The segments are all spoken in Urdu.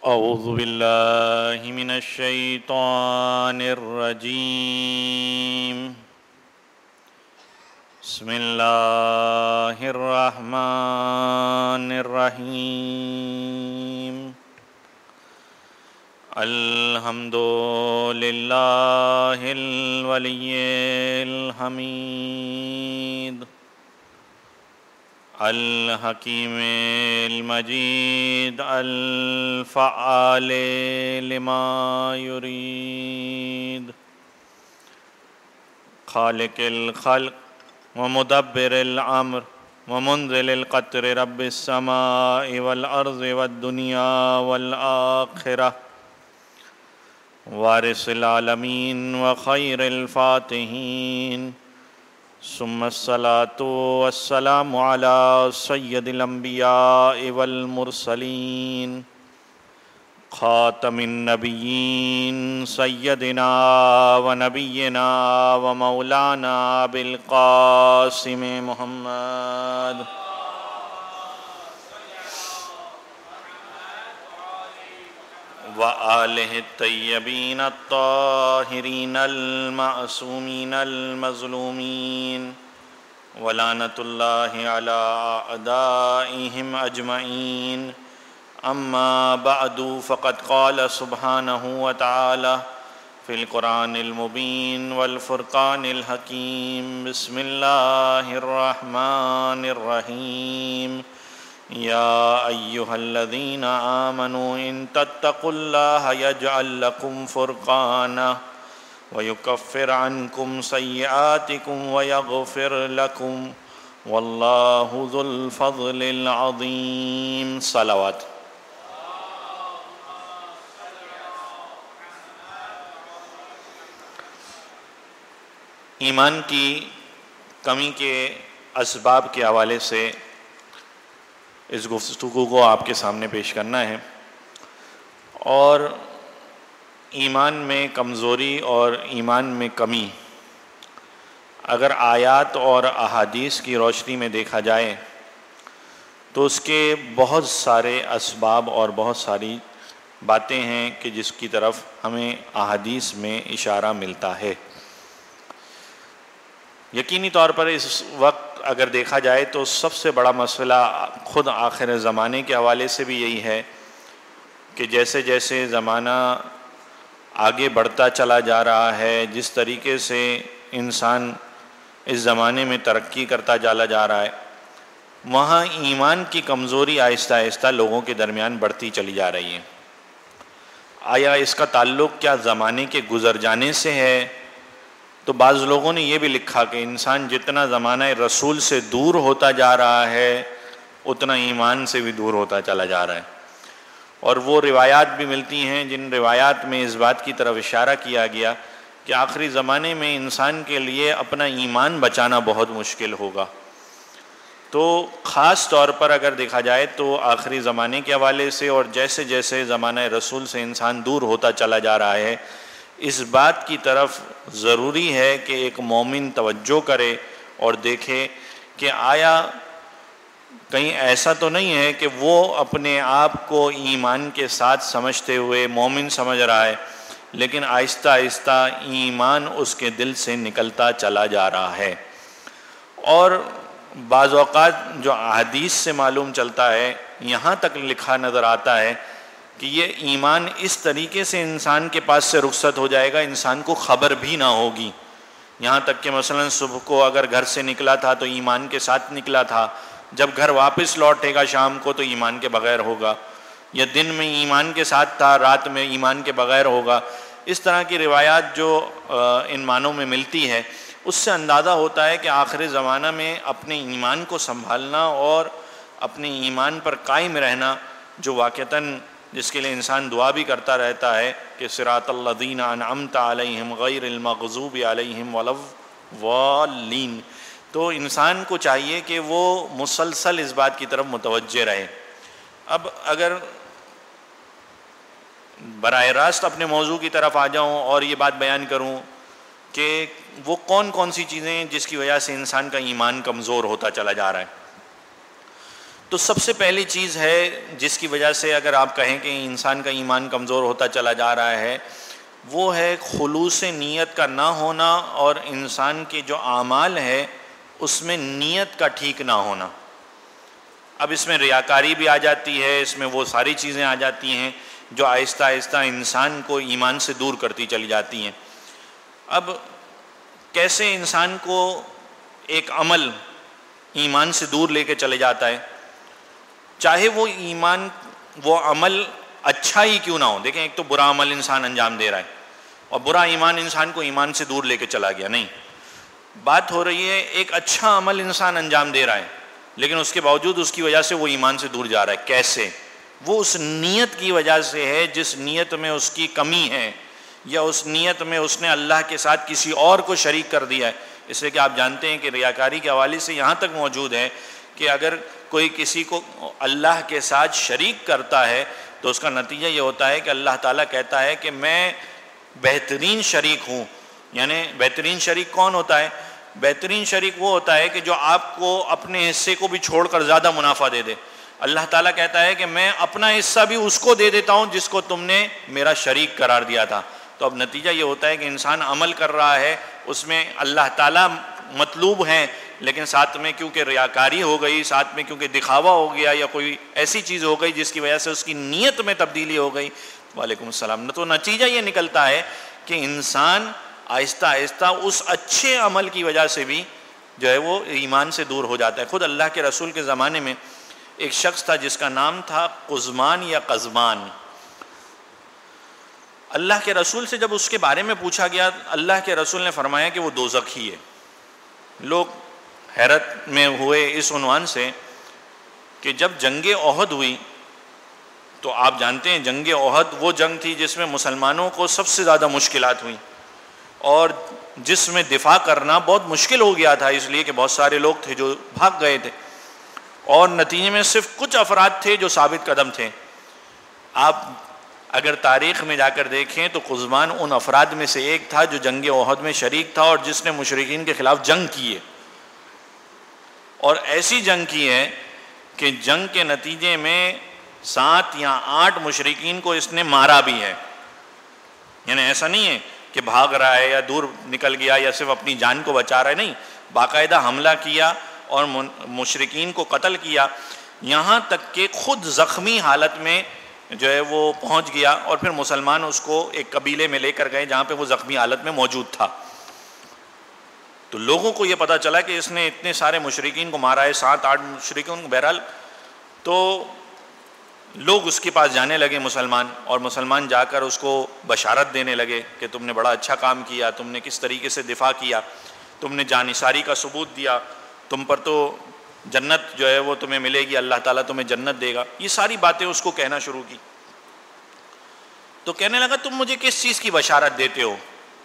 اعوذ باللہ من الشیطان الرجیم بسم اللہ الرحمن الرحیم الحمد للہ الولی الحمید الحکیم المجید الفعال لما یرید خالق الخلق ومدبر الامر ومنزل القطر رب السماء والارض والدنیا والآخرہ وارث العالمین وخیر الفاتحین ثم الصلاة والسلام على سید الانبیاء والمرسلین خاتم النبیین سیدنا ونبینا ومولانا بالقاسم محمد وآلہ الطیبین الطاہرین المعصومین المظلومین ولعنۃ اللہ علی اعدائہم اجمعین اما بعد فقد قال سبحانہ وتعالی فی القرآن المبین والفرقان الحکیم بسم اللہ الرحمن الرحیم یا ایہا الذین آمنوا ان تتقوا اللہ یجعل لکم فرقانا ویکفر عنکم سیئاتکم ویغفر لکم واللہ ذو الفضل العظیم صلوات۔ ایمان کی کمی کے اسباب کے حوالے سے اس گفتگو کو آپ کے سامنے پیش کرنا ہے، اور ایمان میں کمزوری اور ایمان میں کمی اگر آیات اور احادیث کی روشنی میں دیکھا جائے تو اس کے بہت سارے اسباب اور بہت ساری باتیں ہیں کہ جس کی طرف ہمیں احادیث میں اشارہ ملتا ہے۔ یقینی طور پر اس وقت اگر دیکھا جائے تو سب سے بڑا مسئلہ خود آخر زمانے کے حوالے سے بھی یہی ہے کہ جیسے جیسے زمانہ آگے بڑھتا چلا جا رہا ہے، جس طریقے سے انسان اس زمانے میں ترقی کرتا چلا جا رہا ہے، وہاں ایمان کی کمزوری آہستہ آہستہ لوگوں کے درمیان بڑھتی چلی جا رہی ہے۔ آیا اس کا تعلق کیا زمانے کے گزر جانے سے ہے؟ تو بعض لوگوں نے یہ بھی لکھا کہ انسان جتنا زمانہ رسول سے دور ہوتا جا رہا ہے اتنا ایمان سے بھی دور ہوتا چلا جا رہا ہے، اور وہ روایات بھی ملتی ہیں جن روایات میں اس بات کی طرف اشارہ کیا گیا کہ آخری زمانے میں انسان کے لیے اپنا ایمان بچانا بہت مشکل ہوگا۔ تو خاص طور پر اگر دیکھا جائے تو آخری زمانے کے حوالے سے اور جیسے جیسے زمانہ رسول سے انسان دور ہوتا چلا جا رہا ہے، اس بات کی طرف ضروری ہے کہ ایک مومن توجہ کرے اور دیکھے کہ آیا کہیں ایسا تو نہیں ہے کہ وہ اپنے آپ کو ایمان کے ساتھ سمجھتے ہوئے مومن سمجھ رہا ہے، لیکن آہستہ آہستہ ایمان اس کے دل سے نکلتا چلا جا رہا ہے۔ اور بعض اوقات جو احادیث سے معلوم چلتا ہے، یہاں تک لکھا نظر آتا ہے کہ یہ ایمان اس طریقے سے انسان کے پاس سے رخصت ہو جائے گا انسان کو خبر بھی نہ ہوگی، یہاں تک کہ مثلا صبح کو اگر گھر سے نکلا تھا تو ایمان کے ساتھ نکلا تھا، جب گھر واپس لوٹے گا شام کو تو ایمان کے بغیر ہوگا، یا دن میں ایمان کے ساتھ تھا رات میں ایمان کے بغیر ہوگا۔ اس طرح کی روایات جو ان معنوں میں ملتی ہے، اس سے اندازہ ہوتا ہے کہ آخر زمانہ میں اپنے ایمان کو سنبھالنا اور اپنے ایمان پر قائم رہنا، جو واقعتاً جس کے لیے انسان دعا بھی کرتا رہتا ہے کہ صراط الذین انعمت علیہم غیر المغضوب علیہم ولا الضالین، تو انسان کو چاہیے کہ وہ مسلسل اس بات کی طرف متوجہ رہے۔ اب اگر براہ راست اپنے موضوع کی طرف آ جاؤں اور یہ بات بیان کروں کہ وہ کون کون سی چیزیں ہیں جس کی وجہ سے انسان کا ایمان کمزور ہوتا چلا جا رہا ہے، تو سب سے پہلی چیز ہے جس کی وجہ سے اگر آپ کہیں کہ انسان کا ایمان کمزور ہوتا چلا جا رہا ہے، وہ ہے خلوص نیت کا نہ ہونا، اور انسان کے جو اعمال ہے اس میں نیت کا ٹھیک نہ ہونا۔ اب اس میں ریاکاری بھی آ جاتی ہے، اس میں وہ ساری چیزیں آ جاتی ہیں جو آہستہ آہستہ انسان کو ایمان سے دور کرتی چلی جاتی ہیں۔ اب کیسے انسان کو ایک عمل ایمان سے دور لے کے چلے جاتا ہے، چاہے وہ عمل اچھا ہی کیوں نہ ہو۔ دیکھیں، ایک تو برا عمل انسان انجام دے رہا ہے اور برا ایمان انسان کو ایمان سے دور لے کے چلا گیا، نہیں، بات ہو رہی ہے ایک اچھا عمل انسان انجام دے رہا ہے لیکن اس کے باوجود اس کی وجہ سے وہ ایمان سے دور جا رہا ہے۔ کیسے؟ وہ اس نیت کی وجہ سے ہے جس نیت میں اس کی کمی ہے، یا اس نیت میں اس نے اللہ کے ساتھ کسی اور کو شریک کر دیا ہے۔ اس لیے کہ آپ جانتے ہیں کہ ریاکاری کے حوالے سے یہاں تک موجود ہے کہ اگر کوئی کسی کو اللہ کے ساتھ شریک کرتا ہے تو اس کا نتیجہ یہ ہوتا ہے کہ اللہ تعالیٰ کہتا ہے کہ میں بہترین شریک ہوں۔ یعنی بہترین شریک کون ہوتا ہے؟ بہترین شریک وہ ہوتا ہے کہ جو آپ کو اپنے حصے کو بھی چھوڑ کر زیادہ منافع دے دے۔ اللہ تعالیٰ کہتا ہے کہ میں اپنا حصہ بھی اس کو دے دیتا ہوں جس کو تم نے میرا شریک قرار دیا تھا۔ تو اب نتیجہ یہ ہوتا ہے کہ انسان عمل کر رہا ہے، اس میں اللہ تعالیٰ مطلوب ہیں، لیکن ساتھ میں کیونکہ ریاکاری ہو گئی، ساتھ میں کیونکہ دکھاوا ہو گیا یا کوئی ایسی چیز ہو گئی جس کی وجہ سے اس کی نیت میں تبدیلی ہو گئی۔ وعلیکم السلام۔ تو نتیجہ یہ نکلتا ہے کہ انسان آہستہ آہستہ اس اچھے عمل کی وجہ سے بھی جو ہے وہ ایمان سے دور ہو جاتا ہے۔ خود اللہ کے رسول کے زمانے میں ایک شخص تھا جس کا نام تھا قزمان یا قزمان۔ اللہ کے رسول سے جب اس کے بارے میں پوچھا گیا، اللہ کے رسول نے فرمایا کہ وہ دوزخی ہے۔ لوگ حیرت میں ہوئے اس عنوان سے کہ جب جنگ احد ہوئی تو آپ جانتے ہیں جنگ احد وہ جنگ تھی جس میں مسلمانوں کو سب سے زیادہ مشکلات ہوئیں اور جس میں دفاع کرنا بہت مشکل ہو گیا تھا، اس لیے کہ بہت سارے لوگ تھے جو بھاگ گئے تھے اور نتیجے میں صرف کچھ افراد تھے جو ثابت قدم تھے۔ آپ اگر تاریخ میں جا کر دیکھیں تو قزمان ان افراد میں سے ایک تھا جو جنگ احد میں شریک تھا اور جس نے مشرکین کے خلاف جنگ کی ہے، اور ایسی جنگ کی ہے کہ جنگ کے نتیجے میں 7 یا 8 مشرکین کو اس نے مارا بھی ہے۔ یعنی ایسا نہیں ہے کہ بھاگ رہا ہے یا دور نکل گیا یا صرف اپنی جان کو بچا رہا ہے، نہیں، باقاعدہ حملہ کیا اور مشرکین کو قتل کیا، یہاں تک کہ خود زخمی حالت میں جو ہے وہ پہنچ گیا اور پھر مسلمان اس کو ایک قبیلے میں لے کر گئے جہاں پہ وہ زخمی حالت میں موجود تھا۔ تو لوگوں کو یہ پتہ چلا کہ اس نے اتنے سارے مشرکین کو مارا ہے، 7-8 مشرکین کو۔ بہرحال تو لوگ اس کے پاس جانے لگے مسلمان، اور مسلمان جا کر اس کو بشارت دینے لگے کہ تم نے بڑا اچھا کام کیا، تم نے کس طریقے سے دفاع کیا، تم نے جانثاری کا ثبوت دیا، تم پر تو جنت جو ہے وہ تمہیں ملے گی، اللہ تعالیٰ تمہیں جنت دے گا۔ یہ ساری باتیں اس کو کہنا شروع کی تو کہنے لگا تم مجھے کس چیز کی بشارت دیتے ہو؟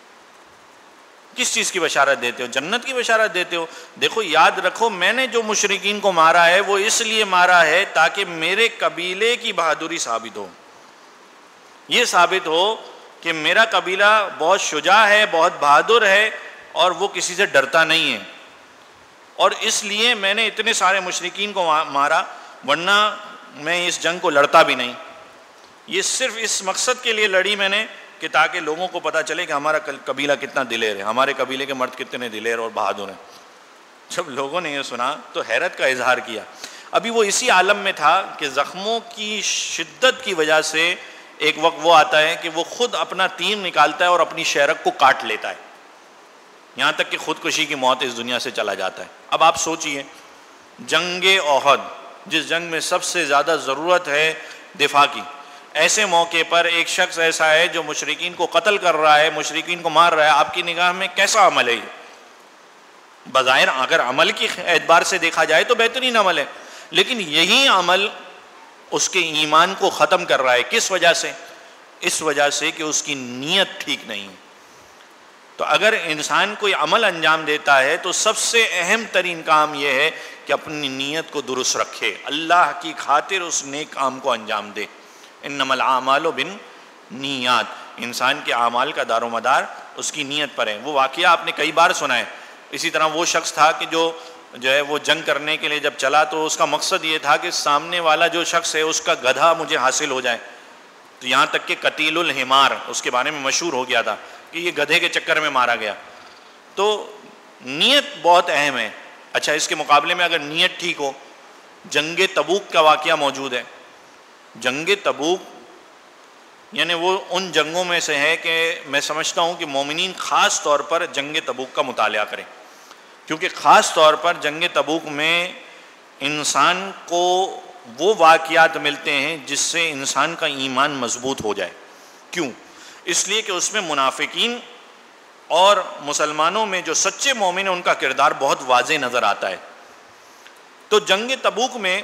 کس چیز کی بشارت دیتے ہو؟ جنت کی بشارت دیتے ہو؟ دیکھو یاد رکھو میں نے جو مشرکین کو مارا ہے وہ اس لیے مارا ہے تاکہ میرے قبیلے کی بہادری ثابت ہو، یہ ثابت ہو کہ میرا قبیلہ بہت شجاع ہے، بہت بہادر ہے اور وہ کسی سے ڈرتا نہیں ہے، اور اس لیے میں نے اتنے سارے مشرکین کو مارا، ورنہ میں اس جنگ کو لڑتا بھی نہیں۔ یہ صرف اس مقصد کے لیے لڑی میں نے کہ تاکہ لوگوں کو پتہ چلے کہ ہمارا قبیلہ کتنا دلیر ہے، ہمارے قبیلے کے مرد کتنے دلیر اور بہادر ہیں۔ جب لوگوں نے یہ سنا تو حیرت کا اظہار کیا۔ ابھی وہ اسی عالم میں تھا کہ زخموں کی شدت کی وجہ سے ایک وقت وہ آتا ہے کہ وہ خود اپنا تیر نکالتا ہے اور اپنی شہرک کو کاٹ لیتا ہے، یہاں تک کہ خودکشی کی موت اس دنیا سے چلا جاتا ہے۔ اب آپ سوچئے جنگ احد، جس جنگ میں سب سے زیادہ ضرورت ہے دفاع کی، ایسے موقع پر ایک شخص ایسا ہے جو مشرکین کو قتل کر رہا ہے، مشرکین کو مار رہا ہے، آپ کی نگاہ میں کیسا عمل ہے یہ؟ بظاہر اگر عمل کی اعتبار سے دیکھا جائے تو بہترین عمل ہے، لیکن یہی عمل اس کے ایمان کو ختم کر رہا ہے۔ کس وجہ سے؟ اس وجہ سے کہ اس کی نیت ٹھیک نہیں ہے۔ تو اگر انسان کوئی عمل انجام دیتا ہے تو سب سے اہم ترین کام یہ ہے کہ اپنی نیت کو درست رکھے، اللہ کی خاطر اس نیک کام کو انجام دے۔ انما الاعمال بالنیات، انسان کے اعمال کا دار و مدار اس کی نیت پر ہے۔ وہ واقعہ آپ نے کئی بار سنا ہے۔ اسی طرح وہ شخص تھا کہ جو جو ہے وہ جنگ کرنے کے لیے جب چلا تو اس کا مقصد یہ تھا کہ سامنے والا جو شخص ہے اس کا گدھا مجھے حاصل ہو جائے. تو یہاں تک کہ قتیل الحمار اس کے بارے میں مشہور ہو گیا تھا کہ یہ گدھے کے چکر میں مارا گیا. تو نیت بہت اہم ہے. اچھا اس کے مقابلے میں اگر نیت ٹھیک ہو، جنگ تبوک کا واقعہ موجود ہے. جنگ تبوک یعنی وہ ان جنگوں میں سے ہے کہ میں سمجھتا ہوں کہ مومنین خاص طور پر جنگ تبوک کا مطالعہ کریں، کیونکہ خاص طور پر جنگ تبوک میں انسان کو وہ واقعات ملتے ہیں جس سے انسان کا ایمان مضبوط ہو جائے. کیوں؟ اس لیے کہ اس میں منافقین اور مسلمانوں میں جو سچے مومن ہیں ان کا کردار بہت واضح نظر آتا ہے. تو جنگ تبوک میں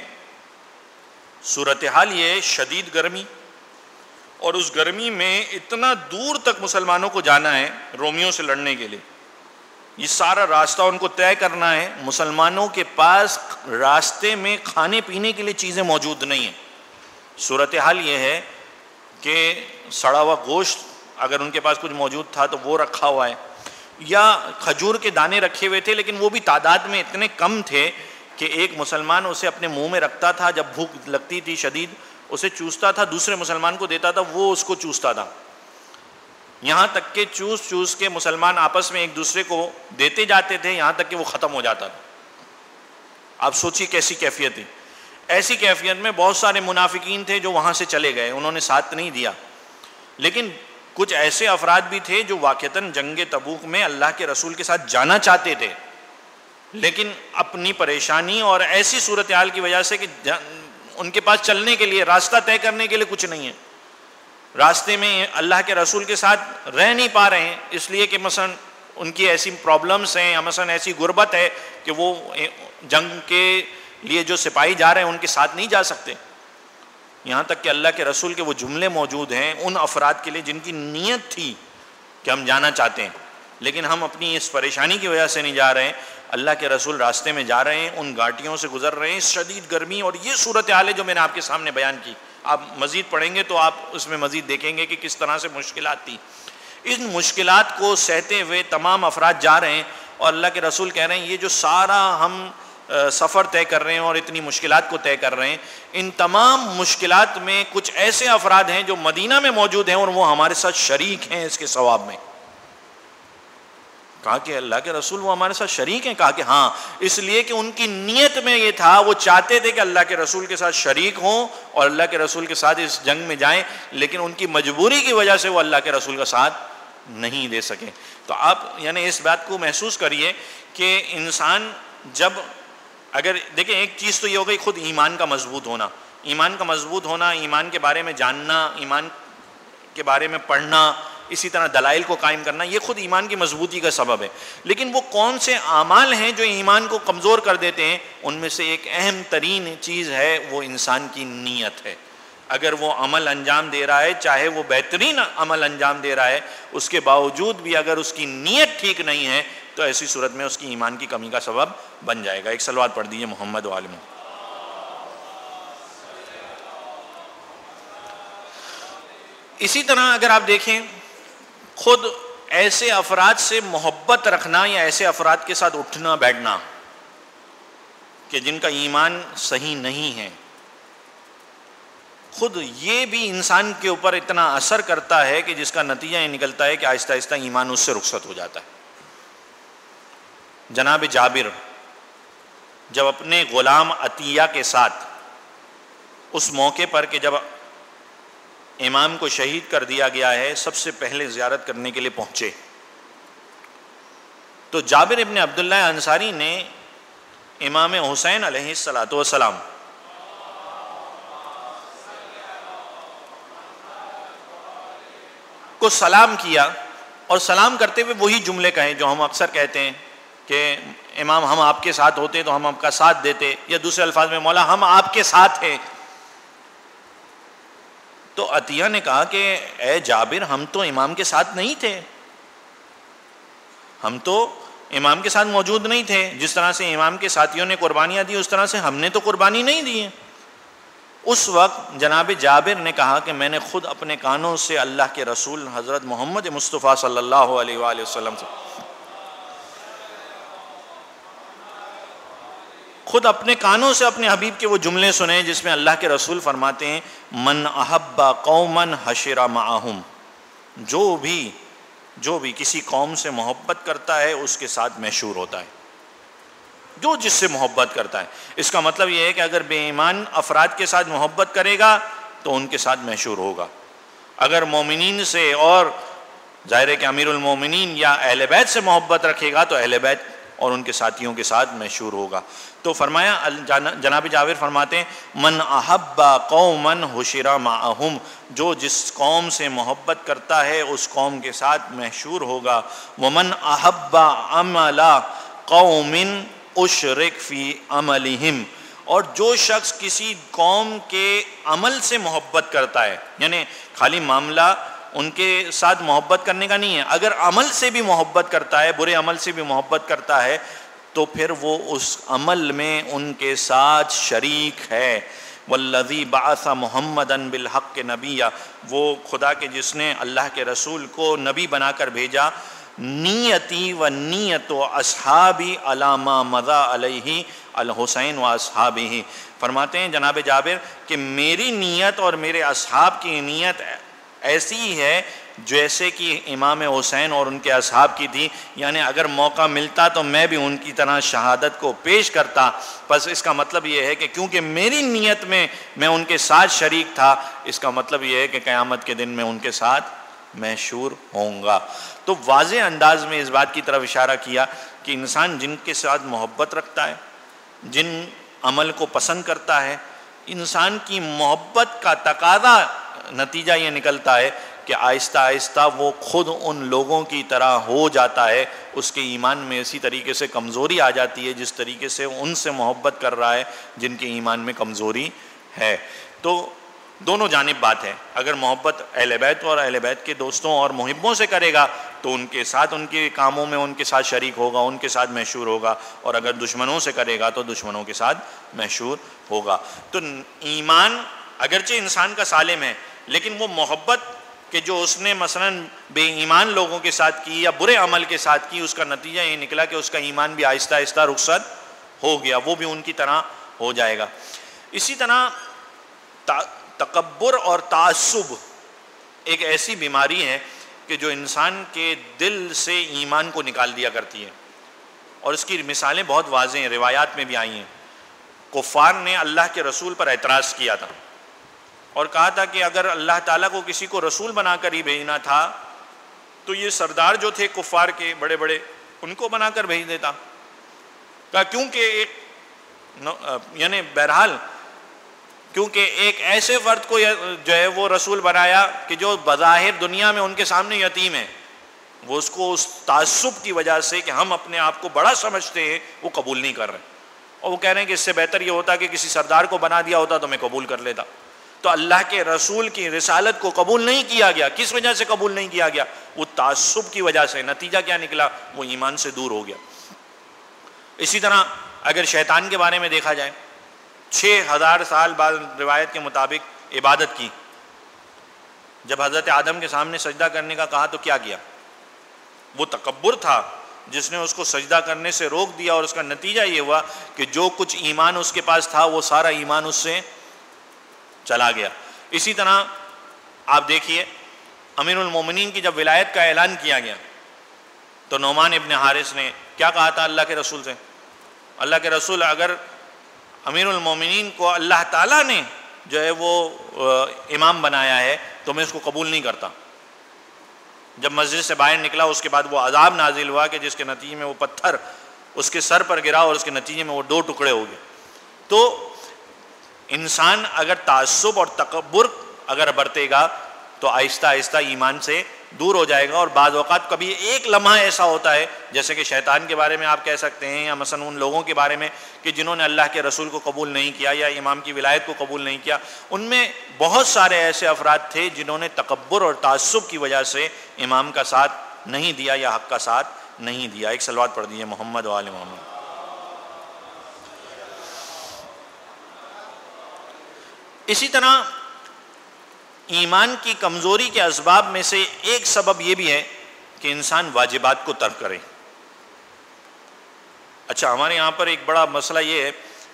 صورتحال یہ شدید گرمی، اور اس گرمی میں اتنا دور تک مسلمانوں کو جانا ہے رومیوں سے لڑنے کے لیے. یہ سارا راستہ ان کو طے کرنا ہے. مسلمانوں کے پاس راستے میں کھانے پینے کے لیے چیزیں موجود نہیں ہیں. صورتحال یہ ہے کہ سڑا ہوا گوشت اگر ان کے پاس کچھ موجود تھا تو وہ رکھا ہوا ہے، یا کھجور کے دانے رکھے ہوئے تھے، لیکن وہ بھی تعداد میں اتنے کم تھے کہ ایک مسلمان اسے اپنے منہ میں رکھتا تھا، جب بھوک لگتی تھی شدید اسے چوستا تھا، دوسرے مسلمان کو دیتا تھا، وہ اس کو چوستا تھا. یہاں تک کہ چوس چوس کے مسلمان آپس میں ایک دوسرے کو دیتے جاتے تھے، یہاں تک کہ وہ ختم ہو جاتا تھا. آپ سوچیے کیسی کیفیت تھی. ایسی کیفیت میں بہت سارے منافقین تھے جو وہاں سے چلے گئے، انہوں نے ساتھ نہیں دیا. لیکن کچھ ایسے افراد بھی تھے جو واقعتاً جنگ تبوک میں اللہ کے رسول کے ساتھ جانا چاہتے تھے، لیکن اپنی پریشانی اور ایسی صورتحال کی وجہ سے کہ ان کے پاس چلنے کے لیے، راستہ طے کرنے کے لیے کچھ نہیں ہے، راستے میں اللہ کے رسول کے ساتھ رہ نہیں پا رہے ہیں، اس لیے کہ مثلا ان کی ایسی پرابلمس ہیں، یا مثلا ایسی غربت ہے کہ وہ جنگ کے لیے جو سپاہی جا رہے ہیں ان کے ساتھ نہیں جا سکتے. یہاں تک کہ اللہ کے رسول کے وہ جملے موجود ہیں ان افراد کے لیے جن کی نیت تھی کہ ہم جانا چاہتے ہیں لیکن ہم اپنی اس پریشانی کی وجہ سے نہیں جا رہے ہیں. اللہ کے رسول راستے میں جا رہے ہیں، ان گھاٹیوں سے گزر رہے ہیں، شدید گرمی، اور یہ صورتحال ہے جو میں نے آپ کے سامنے بیان کی. آپ مزید پڑھیں گے تو آپ اس میں مزید دیکھیں گے کہ کس طرح سے مشکلات تھی. ان مشکلات کو سہتے ہوئے تمام افراد جا رہے ہیں، اور اللہ کے رسول کہہ رہے ہیں یہ جو سارا ہم سفر طے کر رہے ہیں اور اتنی مشکلات کو طے کر رہے ہیں، ان تمام مشکلات میں کچھ ایسے افراد ہیں جو مدینہ میں موجود ہیں اور وہ ہمارے ساتھ شریک ہیں اس کے ثواب میں. کہا کہ اللہ کے رسول وہ ہمارے ساتھ شریک ہیں؟ کہا کہ ہاں، اس لیے کہ ان کی نیت میں یہ تھا، وہ چاہتے تھے کہ اللہ کے رسول کے ساتھ شریک ہوں اور اللہ کے رسول کے ساتھ اس جنگ میں جائیں، لیکن ان کی مجبوری کی وجہ سے وہ اللہ کے رسول کا ساتھ نہیں دے سکے. تو آپ یعنی اس بات کو محسوس کریے کہ انسان جب اگر دیکھیں، ایک چیز تو یہ ہو گئی خود ایمان کا مضبوط ہونا، ایمان کا مضبوط ہونا، ایمان کے بارے میں جاننا، ایمان کے بارے میں پڑھنا، اسی طرح دلائل کو قائم کرنا، یہ خود ایمان کی مضبوطی کا سبب ہے. لیکن وہ کون سے اعمال ہیں جو ایمان کو کمزور کر دیتے ہیں؟ ان میں سے ایک اہم ترین چیز ہے وہ انسان کی نیت ہے. اگر وہ عمل انجام دے رہا ہے، چاہے وہ بہترین عمل انجام دے رہا ہے، اس کے باوجود بھی اگر اس کی نیت ٹھیک نہیں ہے تو ایسی صورت میں اس کی ایمان کی کمی کا سبب بن جائے گا. ایک صلوات پڑھ دیجیے محمد و آل محمد. اسی طرح اگر آپ دیکھیں، خود ایسے افراد سے محبت رکھنا یا ایسے افراد کے ساتھ اٹھنا بیٹھنا کہ جن کا ایمان صحیح نہیں ہے، خود یہ بھی انسان کے اوپر اتنا اثر کرتا ہے کہ جس کا نتیجہ یہ نکلتا ہے کہ آہستہ آہستہ ایمان اس سے رخصت ہو جاتا ہے. جناب جابر جب اپنے غلام عطیہ کے ساتھ اس موقع پر کہ جب امام کو شہید کر دیا گیا ہے، سب سے پہلے زیارت کرنے کے لیے پہنچے، تو جابر ابن عبداللہ انصاری نے امام حسین علیہ السلام کو سلام کیا، اور سلام کرتے ہوئے وہی جملے کہیں جو ہم اکثر کہتے ہیں کہ امام ہم آپ کے ساتھ ہوتے تو ہم آپ کا ساتھ دیتے، یا دوسرے الفاظ میں مولا ہم آپ کے ساتھ ہیں. تو عطیہ نے کہا کہ اے جابر، ہم تو امام کے ساتھ نہیں تھے، ہم تو امام کے ساتھ موجود نہیں تھے. جس طرح سے امام کے ساتھیوں نے قربانیاں دی اس طرح سے ہم نے تو قربانی نہیں دی ہے. اس وقت جناب جابر نے کہا کہ میں نے خود اپنے کانوں سے اللہ کے رسول حضرت محمد مصطفیٰ صلی اللہ علیہ وآلہ وسلم سے خود اپنے کانوں سے اپنے حبیب کے وہ جملے سنیں جس میں اللہ کے رسول فرماتے ہیں من احب قوما حشر معہم، جو بھی کسی قوم سے محبت کرتا ہے اس کے ساتھ محشور ہوتا ہے، جو جس سے محبت کرتا ہے۔ اس کا مطلب یہ ہے کہ اگر بے ایمان افراد کے ساتھ محبت کرے گا تو ان کے ساتھ محشور ہوگا، اگر مومنین سے اور ظاہر ہے کہ امیر المومنین یا اہل بیت سے محبت رکھے گا تو اہل بیت اور ان کے ساتھیوں کے ساتھ محشور ہوگا۔ تو فرمایا جناب جابر فرماتے ہیں من احب قوما حشر معہم، جو جس قوم سے محبت کرتا ہے اس قوم کے ساتھ محشور ہوگا۔ ومن احب عمل قوم اشرک فی عملہم، اور جو شخص کسی قوم کے عمل سے محبت کرتا ہے، یعنی خالی معاملہ ان کے ساتھ محبت کرنے کا نہیں ہے، اگر عمل سے بھی محبت کرتا ہے، برے عمل سے بھی محبت کرتا ہے تو پھر وہ اس عمل میں ان کے ساتھ شریک ہے۔ والذی بعث محمدا بالحق نبیا، وہ خدا کے جس نے اللہ کے رسول کو نبی بنا کر بھیجا، نیتی و نیت و اصحابی علی ما مضی علیہ الحسین و اصحابہ، فرماتے ہیں جناب جابر کہ میری نیت اور میرے اصحاب کی نیت ایسی ہی ہے جیسے کہ امام حسین اور ان کے اصحاب کی تھی، یعنی اگر موقع ملتا تو میں بھی ان کی طرح شہادت کو پیش کرتا۔ بس اس کا مطلب یہ ہے کہ کیونکہ میری نیت میں ان کے ساتھ شریک تھا، اس کا مطلب یہ ہے کہ قیامت کے دن میں ان کے ساتھ محشور ہوں گا۔ تو واضح انداز میں اس بات کی طرف اشارہ کیا کہ انسان جن کے ساتھ محبت رکھتا ہے، جن عمل کو پسند کرتا ہے، انسان کی محبت کا تقاضا نتیجہ یہ نکلتا ہے کہ آہستہ آہستہ وہ خود ان لوگوں کی طرح ہو جاتا ہے، اس کے ایمان میں اسی طریقے سے کمزوری آ جاتی ہے جس طریقے سے ان سے محبت کر رہا ہے جن کے ایمان میں کمزوری ہے۔ تو دونوں جانب بات ہے، اگر محبت اہل بیت اور اہل بیت کے دوستوں اور محبوں سے کرے گا تو ان کے ساتھ ان کے کاموں میں ان کے ساتھ شریک ہوگا، ان کے ساتھ محشور ہوگا، اور اگر دشمنوں سے کرے گا تو دشمنوں کے ساتھ محشور ہوگا۔ تو ایمان اگرچہ انسان کا سالم ہے، لیکن وہ محبت کہ جو اس نے مثلا بے ایمان لوگوں کے ساتھ کی یا برے عمل کے ساتھ کی، اس کا نتیجہ یہ نکلا کہ اس کا ایمان بھی آہستہ آہستہ رخصت ہو گیا، وہ بھی ان کی طرح ہو جائے گا۔ اسی طرح تکبر اور تعصب ایک ایسی بیماری ہے کہ جو انسان کے دل سے ایمان کو نکال دیا کرتی ہے، اور اس کی مثالیں بہت واضح ہیں، روایات میں بھی آئی ہیں۔ کفار نے اللہ کے رسول پر اعتراض کیا تھا اور کہا تھا کہ اگر اللہ تعالیٰ کو کسی کو رسول بنا کر ہی بھیجنا تھا تو یہ سردار جو تھے کفار کے بڑے بڑے ان کو بنا کر بھیج دیتا، کہا کیونکہ یعنی بہرحال کیونکہ ایک ایسے فرد کو جو ہے وہ رسول بنایا کہ جو بظاہر دنیا میں ان کے سامنے یتیم ہے، وہ اس کو اس تعصب کی وجہ سے کہ ہم اپنے آپ کو بڑا سمجھتے ہیں وہ قبول نہیں کر رہے، اور وہ کہہ رہے ہیں کہ اس سے بہتر یہ ہوتا کہ کسی سردار کو بنا دیا ہوتا تو میں قبول کر لیتا۔ تو اللہ کے رسول کی رسالت کو قبول نہیں کیا گیا، کس وجہ سے قبول نہیں کیا گیا؟ وہ تعصب کی وجہ سے۔ نتیجہ کیا نکلا؟ وہ ایمان سے دور ہو گیا۔ اسی طرح اگر شیطان کے بارے میں دیکھا جائے، 6000 سال بعد روایت کے مطابق عبادت کی، جب حضرت آدم کے سامنے سجدہ کرنے کا کہا تو کیا کیا؟ وہ تکبر تھا جس نے اس کو سجدہ کرنے سے روک دیا، اور اس کا نتیجہ یہ ہوا کہ جو کچھ ایمان اس کے پاس تھا وہ سارا ایمان اس سے چلا گیا۔ اسی طرح آپ دیکھیے امیر المومنین کی جب ولایت کا اعلان کیا گیا تو نعمان ابن حارث نے کیا کہا تھا اللہ کے رسول سے؟ اللہ کے رسول، اگر امیر المومنین کو اللہ تعالیٰ نے جو ہے وہ امام بنایا ہے تو میں اس کو قبول نہیں کرتا۔ جب مسجد سے باہر نکلا اس کے بعد وہ عذاب نازل ہوا کہ جس کے نتیجے میں وہ پتھر اس کے سر پر گرا اور اس کے نتیجے میں وہ 2 ٹکڑے ہو گئے۔ تو انسان اگر تعصب اور تکبر اگر برتے گا تو آہستہ آہستہ ایمان سے دور ہو جائے گا، اور بعض اوقات کبھی ایک لمحہ ایسا ہوتا ہے جیسے کہ شیطان کے بارے میں آپ کہہ سکتے ہیں، یا مثلا ان لوگوں کے بارے میں کہ جنہوں نے اللہ کے رسول کو قبول نہیں کیا یا امام کی ولایت کو قبول نہیں کیا، ان میں بہت سارے ایسے افراد تھے جنہوں نے تکبر اور تعصب کی وجہ سے امام کا ساتھ نہیں دیا یا حق کا ساتھ نہیں دیا۔ ایک صلوات پڑھ دیجیے محمد و آل محمد۔ اسی طرح ایمان کی کمزوری کے اسباب میں سے ایک سبب یہ بھی ہے کہ انسان واجبات کو ترک کرے۔ اچھا، ہمارے یہاں پر ایک بڑا مسئلہ یہ ہے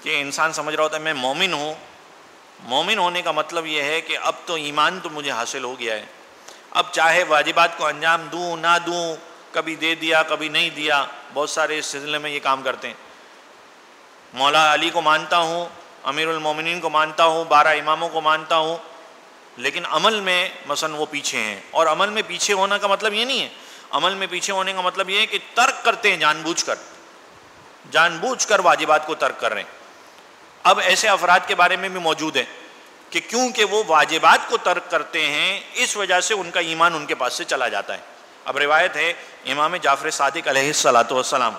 کہ انسان سمجھ رہا ہوتا ہے میں مومن ہوں. مومن ہونے کا مطلب یہ ہے کہ اب تو ایمان تو مجھے حاصل ہو گیا ہے, اب چاہے واجبات کو انجام دوں نہ دوں, کبھی دے دیا کبھی نہیں دیا. بہت سارے اس سلسلے میں یہ کام کرتے ہیں. مولا علی کو مانتا ہوں, امیر المومنین کو مانتا ہوں, 12 اماموں کو مانتا ہوں, لیکن عمل میں مثلا وہ پیچھے ہیں. اور عمل میں پیچھے ہونا کا مطلب یہ نہیں ہے, عمل میں پیچھے ہونے کا مطلب یہ ہے کہ ترک کرتے ہیں جان بوجھ کر واجبات کو ترک کر رہے ہیں. اب ایسے افراد کے بارے میں بھی موجود ہے کہ کیونکہ وہ واجبات کو ترک کرتے ہیں اس وجہ سے ان کا ایمان ان کے پاس سے چلا جاتا ہے. اب روایت ہے امام جعفر صادق علیہ الصلوۃ والسلام,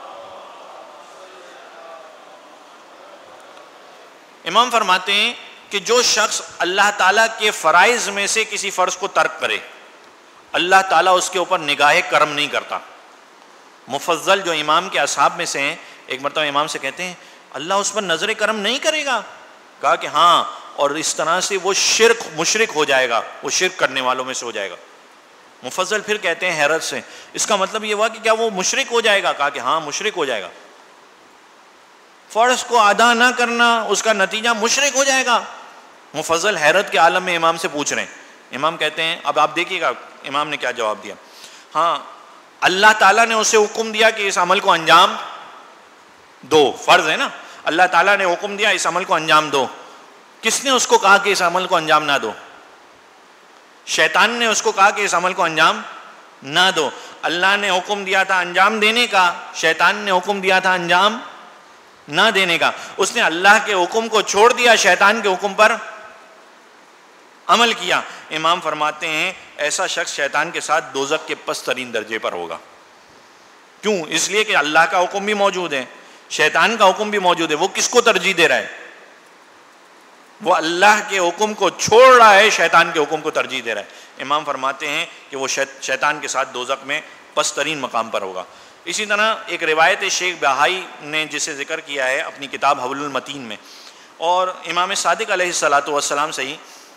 امام فرماتے ہیں کہ جو شخص اللہ تعالیٰ کے فرائض میں سے کسی فرض کو ترک کرے, اللہ تعالیٰ اس کے اوپر نگاہ کرم نہیں کرتا. مفضل جو امام کے اصحاب میں سے ہیں, ایک مرتبہ امام سے کہتے ہیں اللہ اس پر نظر کرم نہیں کرے گا؟ کہا کہ ہاں, اور اس طرح سے وہ مشرک ہو جائے گا, وہ شرک کرنے والوں میں سے ہو جائے گا. مفضل پھر کہتے ہیں حیرت سے, اس کا مطلب یہ ہوا کہ کیا وہ مشرک ہو جائے گا؟ کہا کہ ہاں مشرک ہو جائے گا. فرض کو ادا نہ کرنا اس کا نتیجہ مشرک ہو جائے گا. مفضل حیرت کے عالم میں امام سے پوچھ رہے ہیں. امام کہتے ہیں, اب آپ دیکھیے گا امام نے کیا جواب دیا. ہاں اللہ تعالیٰ نے اسے حکم دیا کہ اس عمل کو انجام دو, فرض ہے نا, اللہ تعالیٰ نے حکم دیا اس عمل کو انجام دو. کس نے اس کو کہا کہ اس عمل کو انجام نہ دو؟ شیطان نے اس کو کہا کہ اس عمل کو انجام نہ دو. اللہ نے حکم دیا تھا انجام دینے کا, شیطان نے حکم دیا تھا انجام نہ دینے کا. اس نے اللہ کے حکم کو چھوڑ دیا, شیطان کے حکم پر عمل کیا. امام فرماتے ہیں ایسا شخص شیطان کے ساتھ دوزخ کے پست ترین درجے پر ہوگا. کیوں؟ اس لیے کہ اللہ کا حکم بھی موجود ہے, شیطان کا حکم بھی موجود ہے. وہ کس کو ترجیح دے رہا ہے؟ وہ اللہ کے حکم کو چھوڑ رہا ہے, شیطان کے حکم کو ترجیح دے رہا ہے. امام فرماتے ہیں کہ وہ شیطان کے ساتھ دوزخ میں پست ترین مقام پر ہوگا. اسی طرح ایک روایت شیخ بہائی نے جسے ذکر کیا ہے اپنی کتاب حبل المتین میں, اور امام صادق علیہ الصلوۃ والسلام سے ہی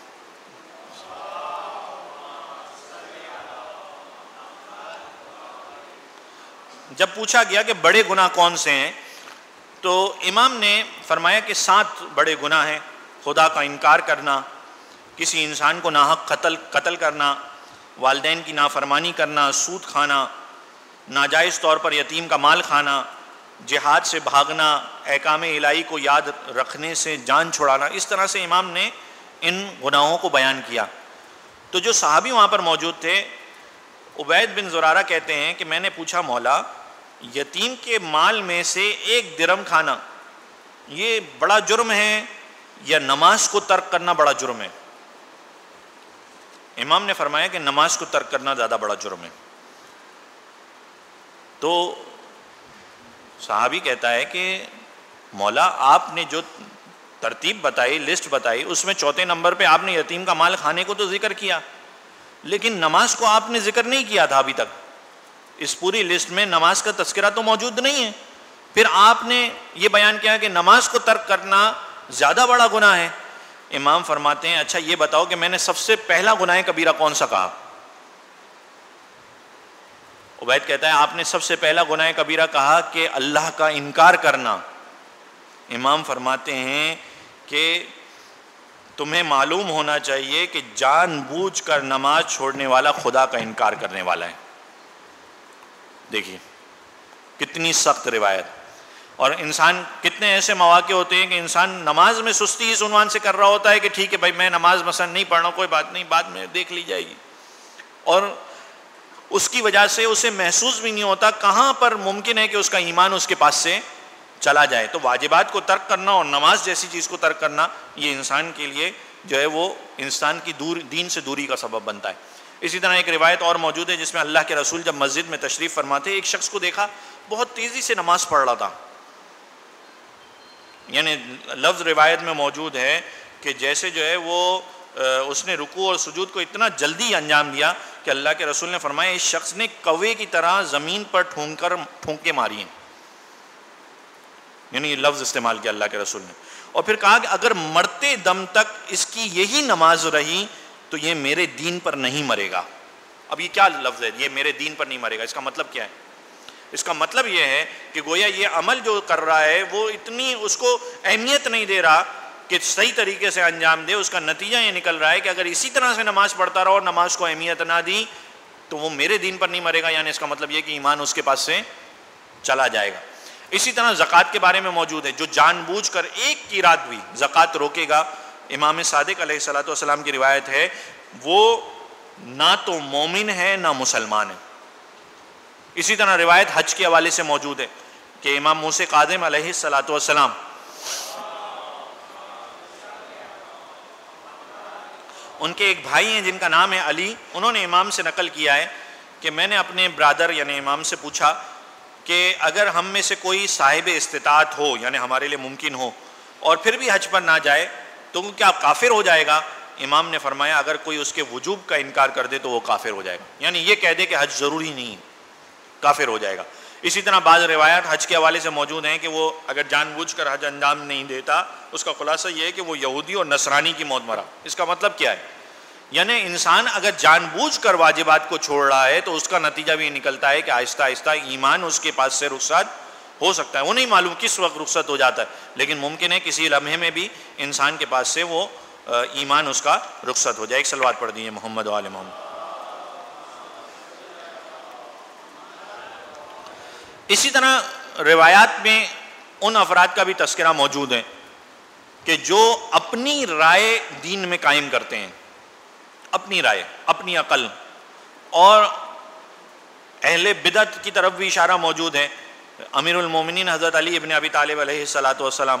جب پوچھا گیا کہ بڑے گناہ کون سے ہیں, تو امام نے فرمایا کہ 7 بڑے گناہ ہیں. خدا کا انکار کرنا, کسی انسان کو ناحق قتل کرنا, والدین کی نافرمانی کرنا, سود کھانا, ناجائز طور پر یتیم کا مال کھانا, جہاد سے بھاگنا, احکام الہی کو یاد رکھنے سے جان چھڑانا. اس طرح سے امام نے ان گناہوں کو بیان کیا. تو جو صحابی وہاں پر موجود تھے, عبید بن زرارہ کہتے ہیں کہ میں نے پوچھا مولا, یتیم کے مال میں سے 1 درہم کھانا یہ بڑا جرم ہے یا نماز کو ترک کرنا بڑا جرم ہے؟ امام نے فرمایا کہ نماز کو ترک کرنا زیادہ بڑا جرم ہے. تو صحابی کہتا ہے کہ مولا آپ نے جو ترتیب بتائی, لسٹ بتائی, اس میں 4تھے نمبر پہ آپ نے یتیم کا مال کھانے کو تو ذکر کیا, لیکن نماز کو آپ نے ذکر نہیں کیا تھا ابھی تک. اس پوری لسٹ میں نماز کا تذکرہ تو موجود نہیں ہے. پھر آپ نے یہ بیان کیا کہ نماز کو ترک کرنا زیادہ بڑا گناہ ہے. امام فرماتے ہیں اچھا یہ بتاؤ کہ میں نے سب سے پہلا گناہ کبیرہ کون سا کہا؟ عبید کہتا ہے آپ نے سب سے پہلا گناہ کبیرہ کہا کہ اللہ کا انکار کرنا. امام فرماتے ہیں کہ تمہیں معلوم ہونا چاہیے کہ جان بوجھ کر نماز چھوڑنے والا خدا کا انکار کرنے والا ہے. دیکھیے کتنی سخت روایت. اور انسان کتنے ایسے مواقع ہوتے ہیں کہ انسان نماز میں سستی اس عنوان سے کر رہا ہوتا ہے کہ ٹھیک ہے بھائی میں نماز مثلا نہیں پڑھ رہا ہوں, کوئی بات نہیں, بعد میں دیکھ لی جائے گی, اور اس کی وجہ سے اسے محسوس بھی نہیں ہوتا کہاں پر ممکن ہے کہ اس کا ایمان اس کے پاس سے چلا جائے. تو واجبات کو ترک کرنا اور نماز جیسی چیز کو ترک کرنا یہ انسان کے لیے جو ہے وہ انسان کی دین سے دوری کا سبب بنتا ہے. اسی طرح ایک روایت اور موجود ہے جس میں اللہ کے رسول جب مسجد میں تشریف فرماتے ایک شخص کو دیکھا بہت تیزی سے نماز پڑھ رہا تھا. یعنی لفظ روایت میں موجود ہے کہ جیسے جو ہے وہ اس نے رکوع اور سجود کو اتنا جلدی انجام دیا کہ اللہ کے رسول نے فرمایا اس شخص نے کوے کی طرح زمین پر ٹھونکے ماری ہیں. یعنی یہ لفظ استعمال کیا اللہ کے رسول نے, اور پھر کہا کہ اگر مرتے دم تک اس کی یہی نماز رہی تو یہ میرے دین پر نہیں مرے گا. اب یہ کیا لفظ ہے, یہ میرے دین پر نہیں مرے گا, اس کا مطلب کیا ہے؟ اس کا مطلب یہ ہے کہ گویا یہ عمل جو کر رہا ہے وہ اتنی اس کو اہمیت نہیں دے رہا کہ صحیح طریقے سے انجام دے. اس کا نتیجہ یہ نکل رہا ہے کہ اگر اسی طرح سے نماز پڑھتا رہا اور نماز کو اہمیت نہ دی تو وہ میرے دین پر نہیں مرے گا. یعنی اس کا مطلب یہ کہ ایمان اس کے پاس سے چلا جائے گا. اسی طرح زکوٰۃ کے بارے میں موجود ہے. جو جان بوجھ کر ایک کی رات بھی زکوٰۃ روکے گا, امام صادق علیہ الصلوۃ والسلام کی روایت ہے, وہ نہ تو مومن ہے نہ مسلمان ہے. اسی طرح روایت حج کے حوالے سے موجود ہے کہ امام موسیٰ کاظم علیہ الصلوۃ والسلام ان کے ایک بھائی ہیں جن کا نام ہے علی, انہوں نے امام سے نقل کیا ہے کہ میں نے اپنے برادر یعنی امام سے پوچھا کہ اگر ہم میں سے کوئی صاحب استطاعت ہو, یعنی ہمارے لیے ممکن ہو, اور پھر بھی حج پر نہ جائے تو کیا کافر ہو جائے گا؟ امام نے فرمایا اگر کوئی اس کے وجوب کا انکار کر دے تو وہ کافر ہو جائے گا. یعنی یہ کہہ دے کہ حج ضروری نہیں ہے, کافر ہو جائے گا. اسی طرح بعض روایات حج کے حوالے سے موجود ہیں کہ وہ اگر جان بوجھ کر حج انجام نہیں دیتا, اس کا خلاصہ یہ ہے کہ وہ یہودی اور نصرانی کی موت مرا. اس کا مطلب کیا ہے؟ یعنی انسان اگر جان بوجھ کر واجبات کو چھوڑ رہا ہے تو اس کا نتیجہ بھی نکلتا ہے کہ آہستہ آہستہ ایمان اس کے پاس سے رخصت ہو سکتا ہے. وہ نہیں معلوم کس وقت رخصت ہو جاتا ہے, لیکن ممکن ہے کسی لمحے میں بھی انسان کے پاس سے وہ ایمان اس کا رخصت ہو جائے. ایک صلوات پڑھ دیجیے محمد و آل محمد. اسی طرح روایات میں ان افراد کا بھی تذکرہ موجود ہے کہ جو اپنی رائے دین میں قائم کرتے ہیں, اپنی رائے, اپنی عقل, اور اہل بدعت کی طرف بھی اشارہ موجود ہے. امیر المومنین حضرت علی ابن ابی طالب علیہ الصلوۃ والسلام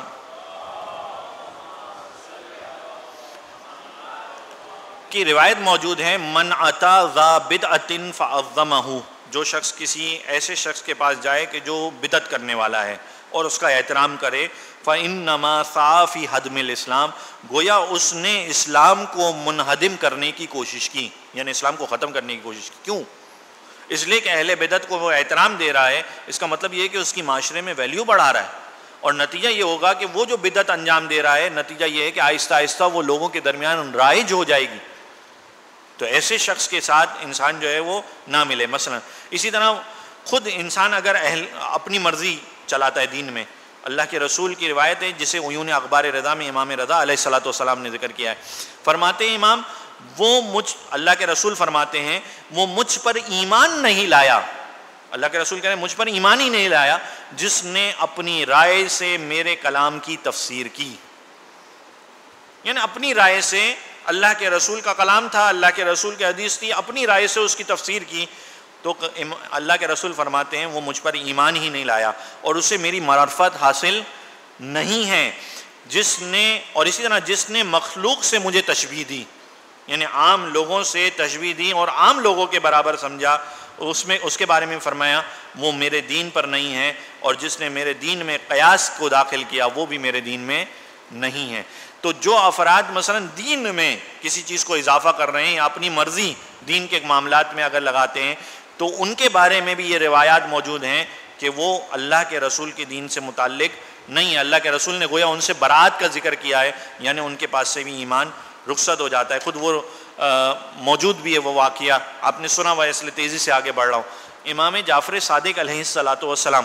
کی روایت موجود ہے, من اتی ذا بدعۃ فعظمہ, جو شخص کسی ایسے شخص کے پاس جائے کہ جو بدعت کرنے والا ہے اور اس کا احترام کرے, فإنما سعی فی ہدم الاسلام, گویا اس نے اسلام کو منہدم کرنے کی کوشش کی, یعنی اسلام کو ختم کرنے کی کوشش کی. کیوں؟ اس لیے کہ اہل بدعت کو وہ احترام دے رہا ہے. اس کا مطلب یہ ہے کہ اس کی معاشرے میں ویلیو بڑھا رہا ہے, اور نتیجہ یہ ہوگا کہ وہ جو بدعت انجام دے رہا ہے, نتیجہ یہ ہے کہ آہستہ آہستہ وہ لوگوں کے درمیان رائج ہو جائے گی. تو ایسے شخص کے ساتھ انسان جو ہے وہ نہ ملے. مثلا اسی طرح خود انسان اگر اپنی مرضی چلاتا ہے دین میں, اللہ کے رسول کی روایت ہے جسے عیون اخبار رضا میں امام رضا علیہ الصلوۃ والسلام نے ذکر کیا ہے. فرماتے ہیں امام, وہ اللہ کے رسول فرماتے ہیں وہ مجھ پر ایمان نہیں لایا, اللہ کے رسول کہہ رہے ہیں مجھ پر ایمان ہی نہیں لایا جس نے اپنی رائے سے میرے کلام کی تفسیر کی. یعنی اپنی رائے سے, اللہ کے رسول کا کلام تھا, اللہ کے رسول کی حدیث تھی, اپنی رائے سے اس کی تفسیر کی, تو اللہ کے رسول فرماتے ہیں وہ مجھ پر ایمان ہی نہیں لایا اور اسے میری معرفت حاصل نہیں ہے. جس نے, اور اسی طرح جس نے مخلوق سے مجھے تشبیہ دی, یعنی عام لوگوں سے تشبیہ دی اور عام لوگوں کے برابر سمجھا, اس کے بارے میں فرمایا وہ میرے دین پر نہیں ہے, اور جس نے میرے دین میں قیاس کو داخل کیا وہ بھی میرے دین میں نہیں ہے. تو جو افراد مثلا دین میں کسی چیز کو اضافہ کر رہے ہیں یا اپنی مرضی دین کے معاملات میں اگر لگاتے ہیں, تو ان کے بارے میں بھی یہ روایات موجود ہیں کہ وہ اللہ کے رسول کے دین سے متعلق نہیں ہے. اللہ کے رسول نے گویا ان سے برات کا ذکر کیا ہے, یعنی ان کے پاس سے بھی ایمان رخصت ہو جاتا ہے. خود وہ موجود بھی ہے وہ واقعہ, آپ نے سنا ہوا, اس لیے تیزی سے آگے بڑھ رہا ہوں. امام جعفر صادق علیہ الصلوۃ والسلام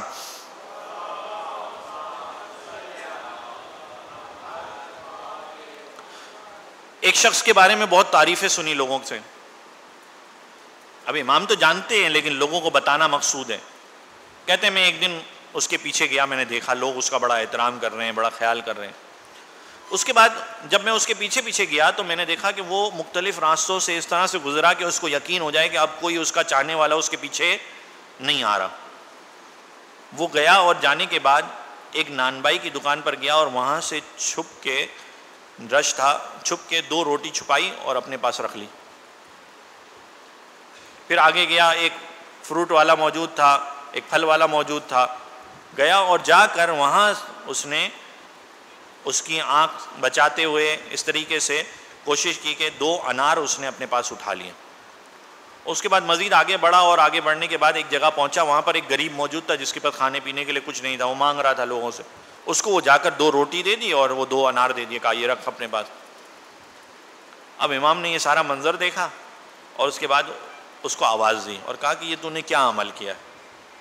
ایک شخص کے بارے میں بہت تعریفیں سنی لوگوں سے. اب امام تو جانتے ہیں لیکن لوگوں کو بتانا مقصود ہے. کہتے ہیں میں ایک دن اس کے پیچھے گیا, میں نے دیکھا لوگ اس کا بڑا احترام کر رہے ہیں, بڑا خیال کر رہے ہیں. اس کے بعد جب میں اس کے پیچھے پیچھے گیا تو میں نے دیکھا کہ وہ مختلف راستوں سے اس طرح سے گزرا کہ اس کو یقین ہو جائے کہ اب کوئی اس کا چاہنے والا اس کے پیچھے نہیں آ رہا. وہ گیا اور جانے کے بعد ایک نان بائی کی دکان پر گیا اور وہاں سے چھپ کے, رش تھا, چھپ کے 2 روٹی چھپائی اور اپنے پاس رکھ لی. پھر آگے گیا, ایک فروٹ والا موجود تھا, ایک پھل والا موجود تھا, گیا اور جا کر وہاں اس نے اس کی آنکھ بچاتے ہوئے اس طریقے سے کوشش کی کہ 2 انار اس نے اپنے پاس اٹھا لیے. اس کے بعد مزید آگے بڑھا اور آگے بڑھنے کے بعد ایک جگہ پہنچا, وہاں پر ایک غریب موجود تھا جس کے پاس کھانے پینے کے لیے کچھ نہیں تھا, وہ مانگ رہا تھا لوگوں سے. اس کو وہ جا کر 2 روٹی دے دی اور وہ 2 انار دے دیے, کہا یہ رکھ اپنے پاس. اب امام نے یہ سارا منظر دیکھا اور اس کے بعد اس کو آواز دی اور کہا کہ یہ تو نے کیا عمل کیا ہے.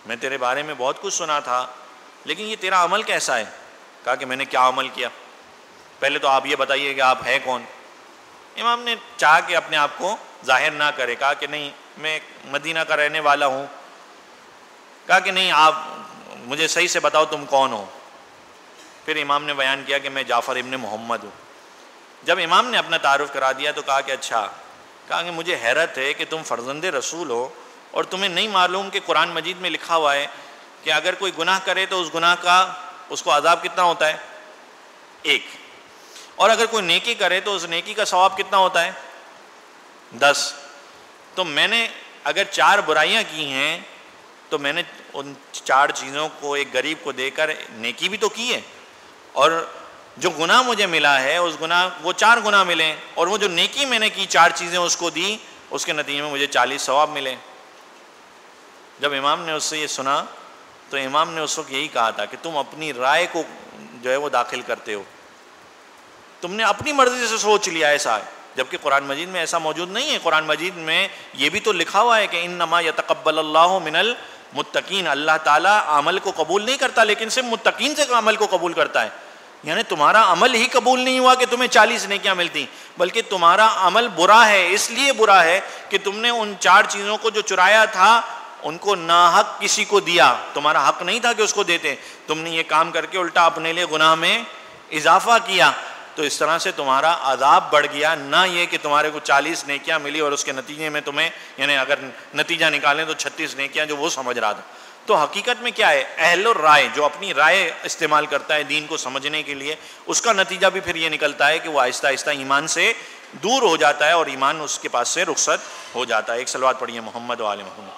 میں تیرے بارے میں بہت کچھ سنا تھا، لیکن یہ تیرا عمل کیسا ہے؟ کہا کہ میں نے کیا عمل کیا؟ پہلے تو آپ یہ بتائیے کہ آپ ہیں کون؟ امام نے چاہ کے اپنے آپ کو ظاہر نہ کرے، کہا کہ نہیں میں مدینہ کا رہنے والا ہوں۔ کہا کہ نہیں آپ مجھے صحیح سے بتاؤ تم کون ہو؟ پھر امام نے بیان کیا کہ میں جعفر ابن محمد ہوں۔ جب امام نے اپنا تعارف کرا دیا تو کہا کہ اچھا، کہا کہ مجھے حیرت ہے کہ تم فرزند رسول ہو اور تمہیں نہیں معلوم کہ قرآن مجید میں لکھا ہوا ہے کہ اگر کوئی گناہ کرے تو اس گناہ کا اس کو عذاب کتنا ہوتا ہے؟ 1، اور اگر کوئی نیکی کرے تو اس نیکی کا ثواب کتنا ہوتا ہے؟ 10۔ تو میں نے اگر 4 برائیاں کی ہیں تو میں نے ان 4 چیزوں کو ایک غریب کو دے کر نیکی بھی تو کی ہے، اور جو گناہ مجھے ملا ہے اس گناہ وہ 4 گناہ ملے، اور وہ جو نیکی میں نے کی 4 چیزیں اس کو دی، اس کے نتیجے میں مجھے 40 ثواب ملے۔ جب امام نے اس سے یہ سنا تو امام نے اس وقت یہی کہا تھا کہ تم اپنی رائے کو جو ہے وہ داخل کرتے ہو، تم نے اپنی مرضی سے سوچ لیا ایسا ہے، جبکہ قرآن مجید میں ایسا موجود نہیں ہے۔ قرآن مجید میں یہ بھی تو لکھا ہوا ہے کہ انما یتقبل اللہ من المتقین، اللہ تعالیٰ عمل کو قبول نہیں کرتا لیکن صرف متقین سے عمل کو قبول کرتا ہے۔ یعنی تمہارا عمل ہی قبول نہیں ہوا کہ تمہیں 40 نیکیاں ملتی، بلکہ تمہارا عمل برا ہے، اس لیے برا ہے کہ تم نے ان 4 چیزوں کو جو چرایا تھا ان کو ناحق کسی کو دیا، تمہارا حق نہیں تھا کہ اس کو دیتے، تم نے یہ کام کر کے الٹا اپنے لیے گناہ میں اضافہ کیا، تو اس طرح سے تمہارا عذاب بڑھ گیا، نہ یہ کہ تمہارے کو 40 نیکیاں ملی اور اس کے نتیجے میں تمہیں یعنی اگر نتیجہ نکالیں تو 36 نیکیاں جو وہ سمجھ رہا تھا۔ تو حقیقت میں کیا ہے؟ اہل الرائے جو اپنی رائے استعمال کرتا ہے دین کو سمجھنے کے لیے، اس کا نتیجہ بھی پھر یہ نکلتا ہے کہ وہ آہستہ آہستہ ایمان سے دور ہو جاتا ہے اور ایمان اس کے پاس سے رخصت ہو جاتا ہے۔ ایک صلوات پڑھیے محمد و آل محمد۔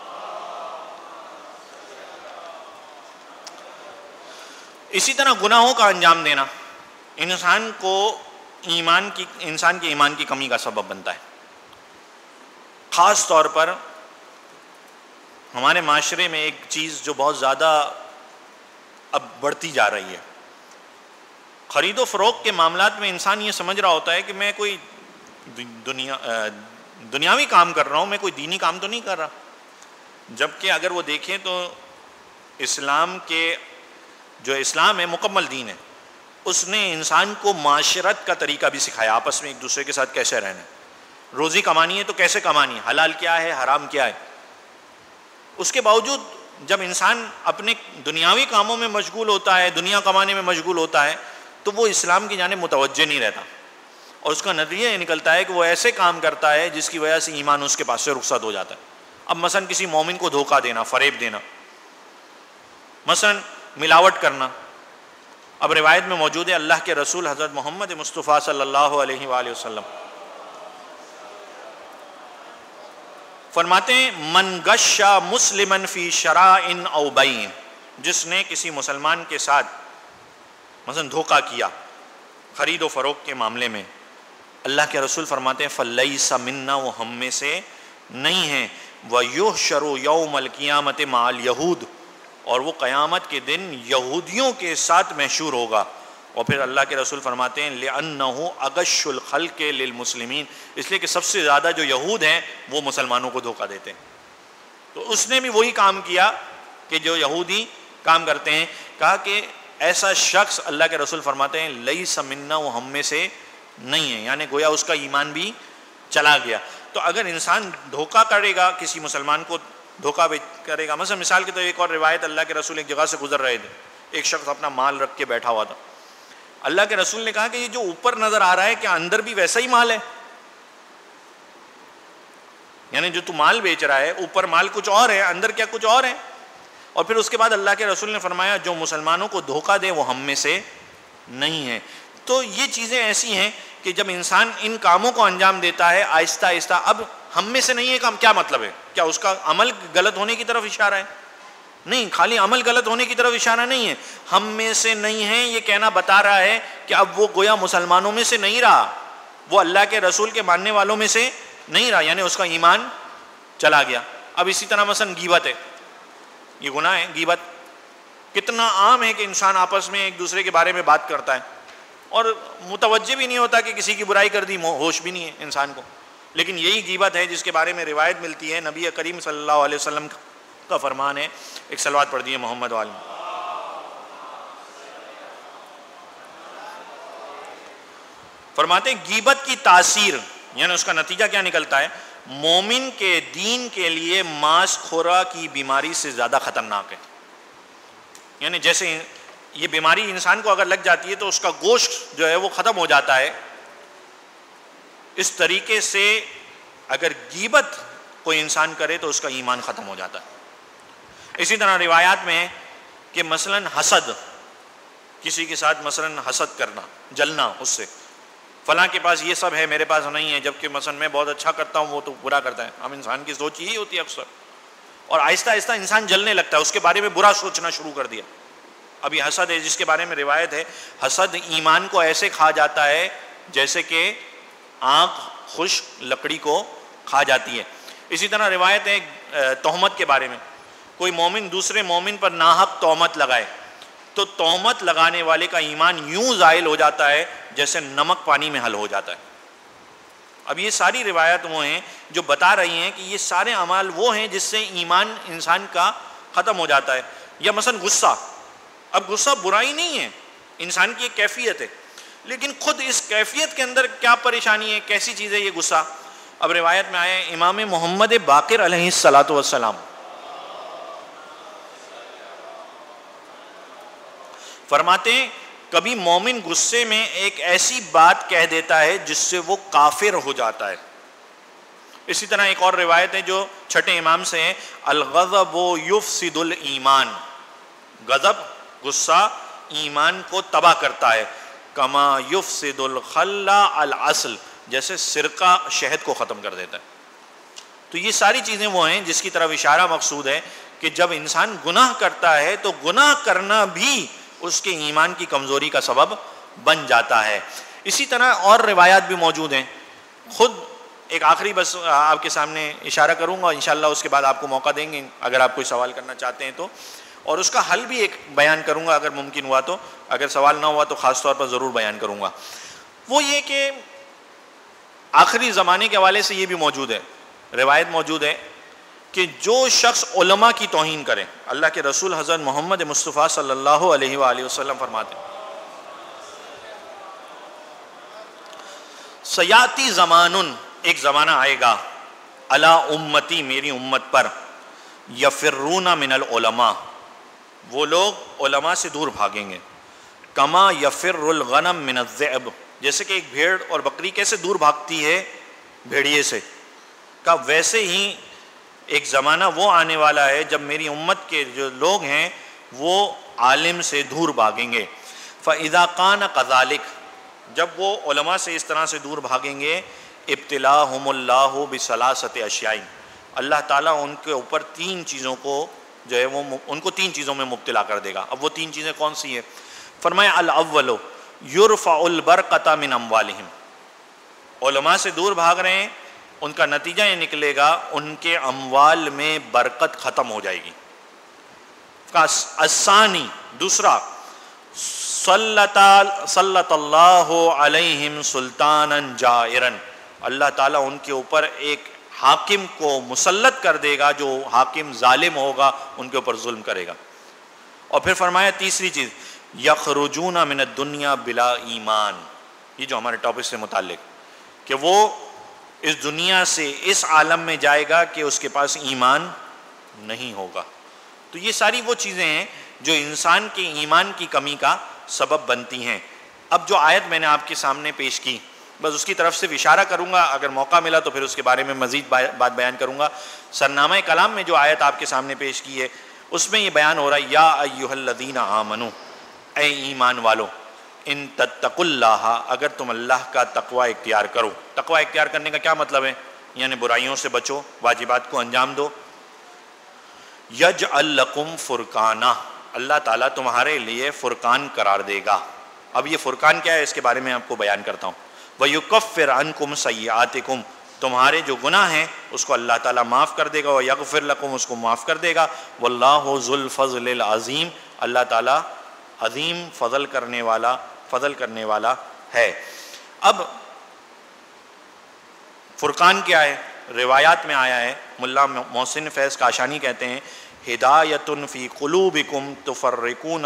اسی طرح گناہوں کا انجام دینا انسان کے ایمان کی کمی کا سبب بنتا ہے۔ خاص طور پر ہمارے معاشرے میں ایک چیز جو بہت زیادہ اب بڑھتی جا رہی ہے، خرید و فروخت کے معاملات میں انسان یہ سمجھ رہا ہوتا ہے کہ میں کوئی دنیاوی کام کر رہا ہوں، میں کوئی دینی کام تو نہیں کر رہا، جبکہ اگر وہ دیکھیں تو اسلام ہے مکمل دین ہے، اس نے انسان کو معاشرت کا طریقہ بھی سکھایا، آپس میں ایک دوسرے کے ساتھ کیسے رہنا ہے، روزی کمانی ہے تو کیسے کمانی ہے، حلال کیا ہے حرام کیا ہے۔ اس کے باوجود جب انسان اپنے دنیاوی کاموں میں مشغول ہوتا ہے، دنیا کمانے میں مشغول ہوتا ہے، تو وہ اسلام کی جانب متوجہ نہیں رہتا، اور اس کا نتیجہ یہ نکلتا ہے کہ وہ ایسے کام کرتا ہے جس کی وجہ سے ایمان اس کے پاس سے رخصت ہو جاتا ہے۔ اب مثلا کسی مومن کو دھوکہ دینا، فریب دینا، مثلا ملاوٹ کرنا۔ اب روایت میں موجود ہے اللہ کے رسول حضرت محمد مصطفیٰ صلی اللہ علیہ وآلہ وسلم فرماتے ہیں من غش مسلما فی شراء او بیع، جس نے کسی مسلمان کے ساتھ مثلا دھوکہ کیا خرید و فروخت کے معاملے میں، اللہ کے رسول فرماتے ہیں فلیس منا، وہ ہم میں سے نہیں ہے، ویحشر یوم القیامت مع الیہود، اور وہ قیامت کے دن یہودیوں کے ساتھ محشور ہوگا۔ اور پھر اللہ کے رسول فرماتے ہیں لِأَنَّهُ أَغَشُّ الْخَلْقِ لِلْمُسْلِمِينَ، اس لیے کہ سب سے زیادہ جو یہود ہیں وہ مسلمانوں کو دھوکہ دیتے ہیں۔ تو اس نے بھی وہی کام کیا کہ جو یہودی کام کرتے ہیں، کہا کہ ایسا شخص اللہ کے رسول فرماتے ہیں لَيْسَ مِنَّا، وہ ہم میں سے نہیں ہے، یعنی گویا اس کا ایمان بھی چلا گیا۔ تو اگر انسان دھوکہ کرے گا، کسی مسلمان کو دھوکہ کرے گا، مثلا مثال کے طور ایک اور روایت، اللہ کے رسول ایک جگہ سے گزر رہے تھے، ایک شخص اپنا مال رکھ کے بیٹھا ہوا تھا، اللہ کے رسول نے کہا کہ یہ جو اوپر نظر آ رہا ہے کیا اندر بھی ویسا ہی مال ہے؟ یعنی جو تو مال بیچ رہا ہے اوپر مال کچھ اور ہے، اندر کیا کچھ اور ہے؟ اور پھر اس کے بعد اللہ کے رسول نے فرمایا جو مسلمانوں کو دھوکہ دے وہ ہم میں سے نہیں ہے۔ تو یہ چیزیں ایسی ہیں کہ جب انسان ان کاموں کو انجام دیتا ہے آہستہ آہستہ، اب ہم میں سے نہیں ہے کام کیا مطلب ہے؟ کیا اس کا عمل غلط ہونے کی طرف اشارہ ہے؟ نہیں، خالی عمل غلط ہونے کی طرف اشارہ نہیں ہے، ہم میں سے نہیں ہے یہ کہنا بتا رہا ہے کہ اب وہ گویا مسلمانوں میں سے نہیں رہا، وہ اللہ کے رسول کے ماننے والوں میں سے نہیں رہا، یعنی اس کا ایمان چلا گیا۔ اب اسی طرح مثلا غیبت ہے، یہ گناہ ہے غیبت، کتنا عام ہے کہ انسان آپس میں ایک دوسرے کے بارے میں بات کرتا ہے اور متوجہ بھی نہیں ہوتا کہ کسی کی برائی کر دی، ہوش بھی نہیں ہے انسان کو، لیکن یہی غیبت ہے جس کے بارے میں روایت ملتی ہے نبی کریم صلی اللہ علیہ وسلم کا فرمان ہے. ایک صلوات پڑھ دیے محمد والے. فرماتے ہیں غیبت کی تاثیر یعنی اس کا نتیجہ کیا نکلتا ہے؟ مومن کے دین کے لیے ماس خورا کی بیماری سے زیادہ خطرناک ہے. یعنی جیسے یہ بیماری انسان کو اگر لگ جاتی ہے تو اس کا گوشت جو ہے وہ ختم ہو جاتا ہے، اس طریقے سے اگر غیبت کوئی انسان کرے تو اس کا ایمان ختم ہو جاتا ہے. اسی طرح روایات میں ہے کہ مثلا حسد، کسی کے ساتھ مثلا حسد کرنا، جلنا اس سے، فلاں کے پاس یہ سب ہے میرے پاس نہیں ہے، جبکہ مثلا میں بہت اچھا کرتا ہوں وہ تو برا کرتا ہے. اب انسان کی سوچ یہی ہوتی ہے اکثر، اور آہستہ آہستہ انسان جلنے لگتا ہے، اس کے بارے میں برا سوچنا شروع کر دیا. ابھی حسد ہے جس کے بارے میں روایت ہے، حسد ایمان کو ایسے کھا جاتا ہے جیسے کہ آنکھ خشک لکڑی کو کھا جاتی ہے. اسی طرح روایت ہے تہمت کے بارے میں، کوئی مومن دوسرے مومن پر ناحق تہمت لگائے تو تہمت لگانے والے کا ایمان یوں زائل ہو جاتا ہے جیسے نمک پانی میں حل ہو جاتا ہے. اب یہ ساری روایت وہ ہیں جو بتا رہی ہیں کہ یہ سارے اعمال وہ ہیں جس سے ایمان انسان کا ختم ہو جاتا ہے. یا مثلا غصہ، اب غصہ برائی نہیں ہے، انسان کی ایک کیفیت ہے، لیکن خود اس کیفیت کے اندر کیا پریشانی ہے، کیسی چیز ہے یہ غصہ. اب روایت میں آیا امام محمد باقر علیہ الصلاۃ والسلام فرماتے ہیں کبھی مومن غصے میں ایک ایسی بات کہہ دیتا ہے جس سے وہ کافر ہو جاتا ہے. اسی طرح ایک اور روایت ہے جو چھٹے امام سے ہے، الغضب یفسد الایمان، غضب غصہ ایمان کو تباہ کرتا ہے. کما یفسد الخل العسل، جیسے سرقہ شہد کو ختم کر دیتا ہے. تو یہ ساری چیزیں وہ ہیں جس کی طرف اشارہ مقصود ہے کہ جب انسان گناہ کرتا ہے تو گناہ کرنا بھی اس کے ایمان کی کمزوری کا سبب بن جاتا ہے. اسی طرح اور روایات بھی موجود ہیں. خود ایک آخری بس آپ کے سامنے اشارہ کروں گا، انشاءاللہ اس کے بعد آپ کو موقع دیں گے اگر آپ کوئی سوال کرنا چاہتے ہیں تو، اور اس کا حل بھی ایک بیان کروں گا اگر ممکن ہوا تو، اگر سوال نہ ہوا تو خاص طور پر ضرور بیان کروں گا. وہ یہ کہ آخری زمانے کے حوالے سے یہ بھی موجود ہے، روایت موجود ہے کہ جو شخص علماء کی توہین کرے، اللہ کے رسول حضرت محمد مصطفیٰ صلی اللہ علیہ وآلہ وسلم فرماتے ہیں سیاتی زمانن، ایک زمانہ آئے گا، علی امتی، میری امت پر، یفرون من العلماء، وہ لوگ علماء سے دور بھاگیں گے. کما یفر الغنم من الذئب، جیسے کہ ایک بھیڑ اور بکری کیسے دور بھاگتی ہے بھیڑیے سے، کا ویسے ہی ایک زمانہ وہ آنے والا ہے جب میری امت کے جو لوگ ہیں وہ عالم سے دور بھاگیں گے. فَإِذَا قَانَ كَذَلِكَ، جب وہ علماء سے اس طرح سے دور بھاگیں گے، ابتلاہم اللہ بثلاثۃ اشیاء، اللہ تعالیٰ ان کے اوپر تین چیزوں کو جو ہے وہ ان کو تین چیزوں میں مبتلا کر دے گا. اب وہ تین چیزیں کون سی ہیں؟ فرمایا الاول یرفع البرکۃ من اموالہم، علماء سے دور بھاگ رہے ہیں، ان کا نتیجہ یہ نکلے گا ان کے اموال میں برکت ختم ہو جائے گی. الثانی، دوسرا، سلط اللہ علیہم سلطانا جائرا، اللہ تعالیٰ ان کے اوپر ایک حاکم کو مسلط کر دے گا جو حاکم ظالم ہوگا، ان کے اوپر ظلم کرے گا. اور پھر فرمایا تیسری چیز، یخرجون من الدنیا بلا ایمان، یہ جو ہمارے ٹاپک سے متعلق، کہ وہ اس دنیا سے اس عالم میں جائے گا کہ اس کے پاس ایمان نہیں ہوگا. تو یہ ساری وہ چیزیں ہیں جو انسان کے ایمان کی کمی کا سبب بنتی ہیں. اب جو آیت میں نے آپ کے سامنے پیش کی، بس اس کی طرف سے اشارہ کروں گا، اگر موقع ملا تو پھر اس کے بارے میں مزید بات بیان کروں گا. سرنامہ کلام میں جو آیت آپ کے سامنے پیش کی ہے اس میں یہ بیان ہو رہا ہے، یا ایھا الذین آمنوا، اے ایمان والو، ان تتقوا اللہ، اگر تم اللہ کا تقوی اختیار کرو. تقوی اختیار کرنے کا کیا مطلب ہے؟ یعنی برائیوں سے بچو، واجبات کو انجام دو. یجعل لکم فرقانا، اللہ تعالیٰ تمہارے لیے فرقان قرار دے گا. اب یہ فرقان کیا ہے اس کے بارے میں آپ کو بیان کرتا ہوں. وَيُكَفِّرْ عَنْكُمْ سَيِّئَاتِكُمْ، تمہارے جو گناہ ہیں اس کو اللہ تعالیٰ معاف کر دے گا. وَيَغْفِرْ لَكُمْ، اس کو معاف کر دے گا. وَاللَّهُ ذُو الْفَضْلِ الْعَظِيمِ، اللہ تعالیٰ عظیم فضل کرنے والا ہے. اب فرقان کیا ہے؟ روایات میں آیا ہے، ملا محسن فیض کاشانی کہتے ہیں ہدایۃ فی قلوبکم تفرقون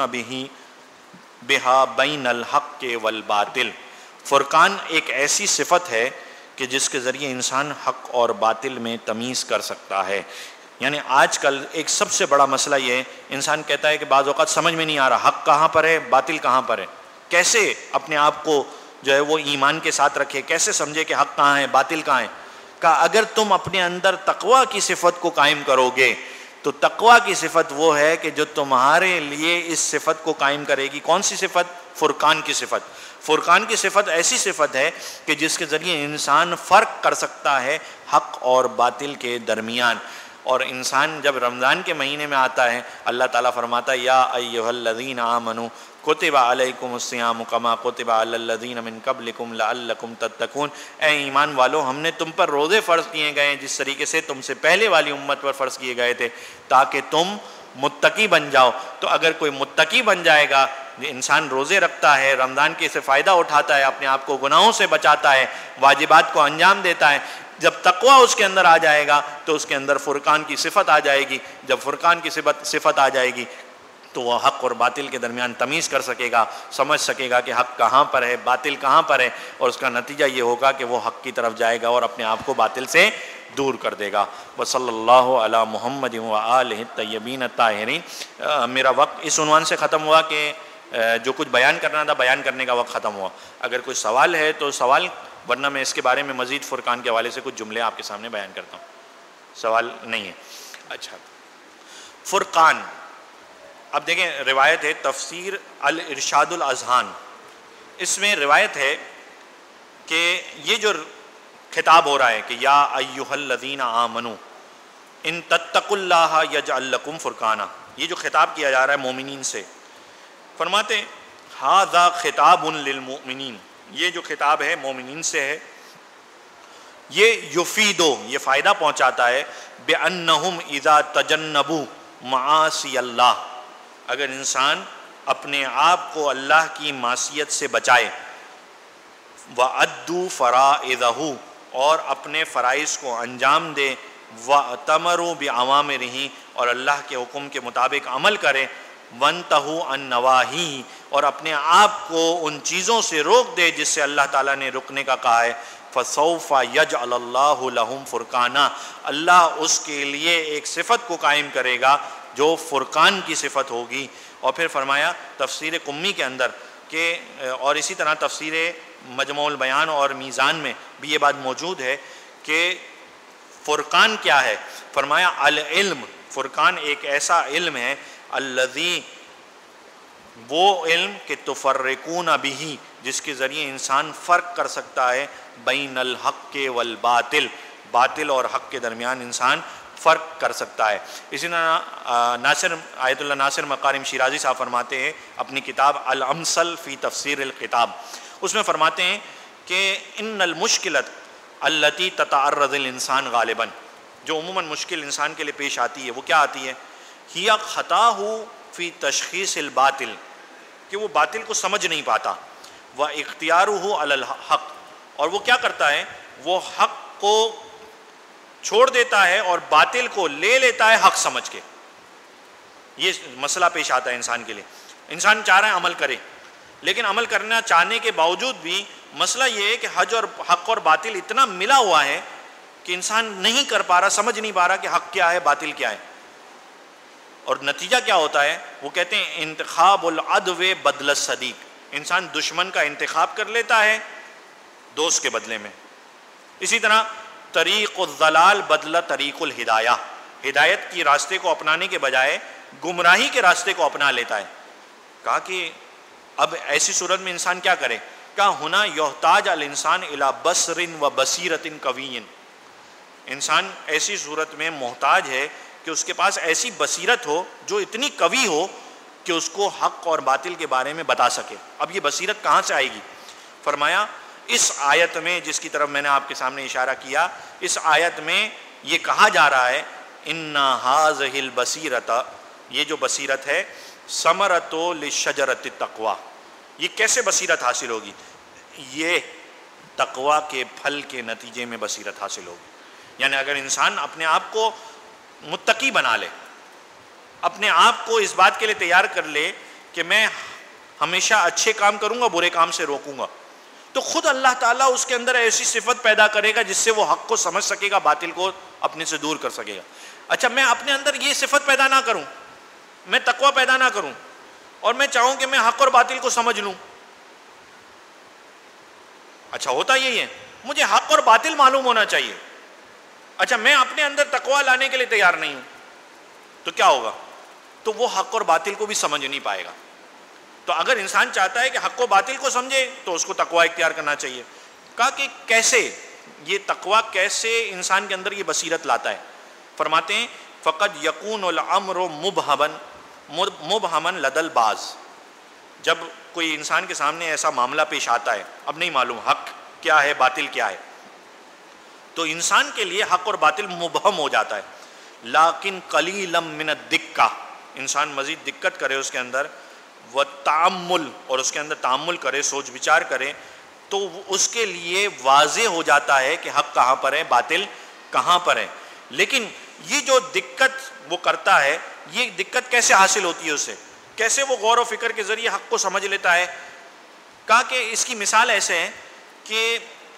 بہا بین الحق والباطل۔ فرقان ایک ایسی صفت ہے کہ جس کے ذریعے انسان حق اور باطل میں تمیز کر سکتا ہے۔ یعنی آج کل ایک سب سے بڑا مسئلہ یہ ہے، انسان کہتا ہے کہ بعض اوقات سمجھ میں نہیں آ رہا حق کہاں پر ہے، باطل کہاں پر ہے، کیسے اپنے آپ کو جو ہے وہ ایمان کے ساتھ رکھے، کیسے سمجھے کہ حق کہاں ہے باطل کہاں ہے۔ کہ اگر تم اپنے اندر تقویٰ کی صفت کو قائم کرو گے تو تقویٰ کی صفت وہ ہے کہ جو تمہارے لیے اس صفت کو قائم کرے گی۔ کون سی صفت؟ فرقان کی صفت۔ فرقان کی صفت ایسی صفت ہے کہ جس کے ذریعے انسان فرق کر سکتا ہے حق اور باطل کے درمیان۔ اور انسان جب رمضان کے مہینے میں آتا ہے، اللہ تعالیٰ فرماتا ہے یا ایھا الذین آمنوا کتب علیکم الصیام کما کتب علی الذین من قبلکم لعلکم تتقون، اے ایمان والو ہم نے تم پر روزے فرض کیے گئے ہیں جس طریقے سے تم سے پہلے والی امت پر فرض کیے گئے تھے تاکہ تم متقی بن جاؤ۔ تو اگر کوئی متقی بن جائے گا، انسان روزے رکھتا ہے، رمضان کے سے فائدہ اٹھاتا ہے، اپنے آپ کو گناہوں سے بچاتا ہے، واجبات کو انجام دیتا ہے، جب تقویٰ اس کے اندر آ جائے گا تو اس کے اندر فرقان کی صفت آ جائے گی۔ جب فرقان کی صفت آ جائے گی تو وہ حق اور باطل کے درمیان تمیز کر سکے گا، سمجھ سکے گا کہ حق کہاں پر ہے، باطل کہاں پر ہے، اور اس کا نتیجہ یہ ہوگا کہ وہ حق کی طرف جائے گا اور اپنے آپ کو باطل سے دور کر دے گا۔ وصلی اللہ علی محمد وآلہ الطیبین الطاہرین۔ میرا وقت اس عنوان سے ختم ہوا کہ جو کچھ بیان کرنا تھا بیان کرنے کا وقت ختم ہوا۔ اگر کوئی سوال ہے تو سوال، ورنہ میں اس کے بارے میں مزید فرقان کے حوالے سے کچھ جملے آپ کے سامنے بیان کرتا ہوں۔ سوال نہیں ہے؟ اچھا، فرقان، اب دیکھیں روایت ہے تفسیر الارشاد الاذہان، اس میں روایت ہے کہ یہ جو خطاب ہو رہا ہے کہ یا ایھا الذین آمنوا ان تتقوا اللہ یجعل لکم فرقانا، یہ جو خطاب کیا جا رہا ہے مومنین سے، فرماتے ھذا خطاب للمؤمنین، یہ جو خطاب ہے مومنین سے ہے، یہ یفیدو، یہ فائدہ پہنچاتا ہے بأنہم اذا تجنبوا معاصی اللہ، اگر انسان اپنے آپ کو اللہ کی معصیت سے بچائے، وَأَدُّوا فَرَائِضَهُ، اور اپنے فرائض کو انجام دے، وَأْتَمَرُوا بِأَوَامِرِهِ، اور اللہ کے حکم کے مطابق عمل کرے، وَانْتَهُوا عَنْ نَوَاهِهِ، اور اپنے آپ کو ان چیزوں سے روک دے جس سے اللہ تعالیٰ نے رکنے کا کہا ہے، فَسَوْفَ يَجْعَلَ اللَّهُ لَهُمْ فُرْقَانًا، اللہ اس کے لیے ایک صفت کو قائم کرے گا جو فرقان کی صفت ہوگی۔ اور پھر فرمایا تفسیر قمی کے اندر کہ، اور اسی طرح تفسیر مجموع البیان اور میزان میں بھی یہ بات موجود ہے کہ فرقان کیا ہے، فرمایا العلم، فرقان ایک ایسا علم ہے، الذی، وہ علم کہ تفرقون بہ، جس کے ذریعے انسان فرق کر سکتا ہے بین الحق والباطل، باطل اور حق کے درمیان انسان فرق کر سکتا ہے۔ اسی طرح ناصر، آیت اللہ ناصر مقارم شیرازی صاحب فرماتے ہیں اپنی کتاب الامثل فی تفسیر الکتاب، اس میں فرماتے ہیں کہ ان المشکلت التی تتعرض الانسان غالباً، جو عموماً مشکل انسان کے لیے پیش آتی ہے وہ کیا آتی ہے، ہی خطاہ فی تشخیص الباطل، کہ وہ باطل کو سمجھ نہیں پاتا، و اختیارہ علی الحق، اور وہ کیا کرتا ہے، وہ حق کو چھوڑ دیتا ہے اور باطل کو لے لیتا ہے حق سمجھ کے۔ یہ مسئلہ پیش آتا ہے انسان کے لیے، انسان چاہ رہا ہے عمل کرے، لیکن عمل کرنا چاہنے کے باوجود بھی مسئلہ یہ ہے کہ حق اور باطل اتنا ملا ہوا ہے کہ انسان نہیں کر پا رہا، سمجھ نہیں پا رہا کہ حق کیا ہے باطل کیا ہے۔ اور نتیجہ کیا ہوتا ہے، وہ کہتے ہیں انتخاب العدو بدل الصدیق، انسان دشمن کا انتخاب کر لیتا ہے دوست کے بدلے میں۔ اسی طرح طریق الضلال بدلہ طریق الہدایہ، ہدایت کی راستے کو اپنانے کے بجائے گمراہی کے راستے کو اپنا لیتا ہے۔ کہا کہ اب ایسی صورت میں انسان کیا کرے، کہا ہنا یحتاج الانسان الی بصر و بصیرت قوی، انسان ایسی صورت میں محتاج ہے کہ اس کے پاس ایسی بصیرت ہو جو اتنی قوی ہو کہ اس کو حق اور باطل کے بارے میں بتا سکے۔ اب یہ بصیرت کہاں سے آئے گی، فرمایا اس آیت میں، جس کی طرف میں نے آپ کے سامنے اشارہ کیا، اس آیت میں یہ کہا جا رہا ہے ان ھذہ البصیرۃ، یہ جو بصیرت ہے، ثمرۃ لشجرۃ التقوی، یہ کیسے بصیرت حاصل ہوگی، یہ تقوی کے پھل کے نتیجے میں بصیرت حاصل ہوگی۔ یعنی اگر انسان اپنے آپ کو متقی بنا لے، اپنے آپ کو اس بات کے لیے تیار کر لے کہ میں ہمیشہ اچھے کام کروں گا، برے کام سے روکوں گا، تو خود اللہ تعالیٰ اس کے اندر ایسی صفت پیدا کرے گا جس سے وہ حق کو سمجھ سکے گا، باطل کو اپنے سے دور کر سکے گا۔ اچھا میں اپنے اندر یہ صفت پیدا نہ کروں، میں تقویٰ پیدا نہ کروں، اور میں چاہوں کہ میں حق اور باطل کو سمجھ لوں، اچھا ہوتا یہی ہے، مجھے حق اور باطل معلوم ہونا چاہیے، اچھا میں اپنے اندر تقویٰ لانے کے لیے تیار نہیں ہوں، تو کیا ہوگا؟ تو وہ حق اور باطل کو بھی سمجھ نہیں پائے گا۔ تو اگر انسان چاہتا ہے کہ حق و باطل کو سمجھے تو اس کو تقویٰ اختیار کرنا چاہیے۔ کہا کہ کیسے یہ تقویٰ، کیسے انسان کے اندر یہ بصیرت لاتا ہے؟ فرماتے ہیں فقد یکون الامر مبہما لدى البعض، جب کوئی انسان کے سامنے ایسا معاملہ پیش آتا ہے، اب نہیں معلوم حق کیا ہے باطل کیا ہے، تو انسان کے لیے حق اور باطل مبہم ہو جاتا ہے۔ لیکن قلیلا من الدقہ، انسان مزید دقت کرے اس کے اندر، والتعمل، اور اس کے اندر تعمل کرے، سوچ بچار کرے، تو اس کے لیے واضح ہو جاتا ہے کہ حق کہاں پر ہے، باطل کہاں پر ہے۔ لیکن یہ جو دقت وہ کرتا ہے، یہ دقت کیسے حاصل ہوتی ہے اسے، کیسے وہ غور و فکر کے ذریعے حق کو سمجھ لیتا ہے؟ کہا کہ اس کی مثال ایسے ہے کہ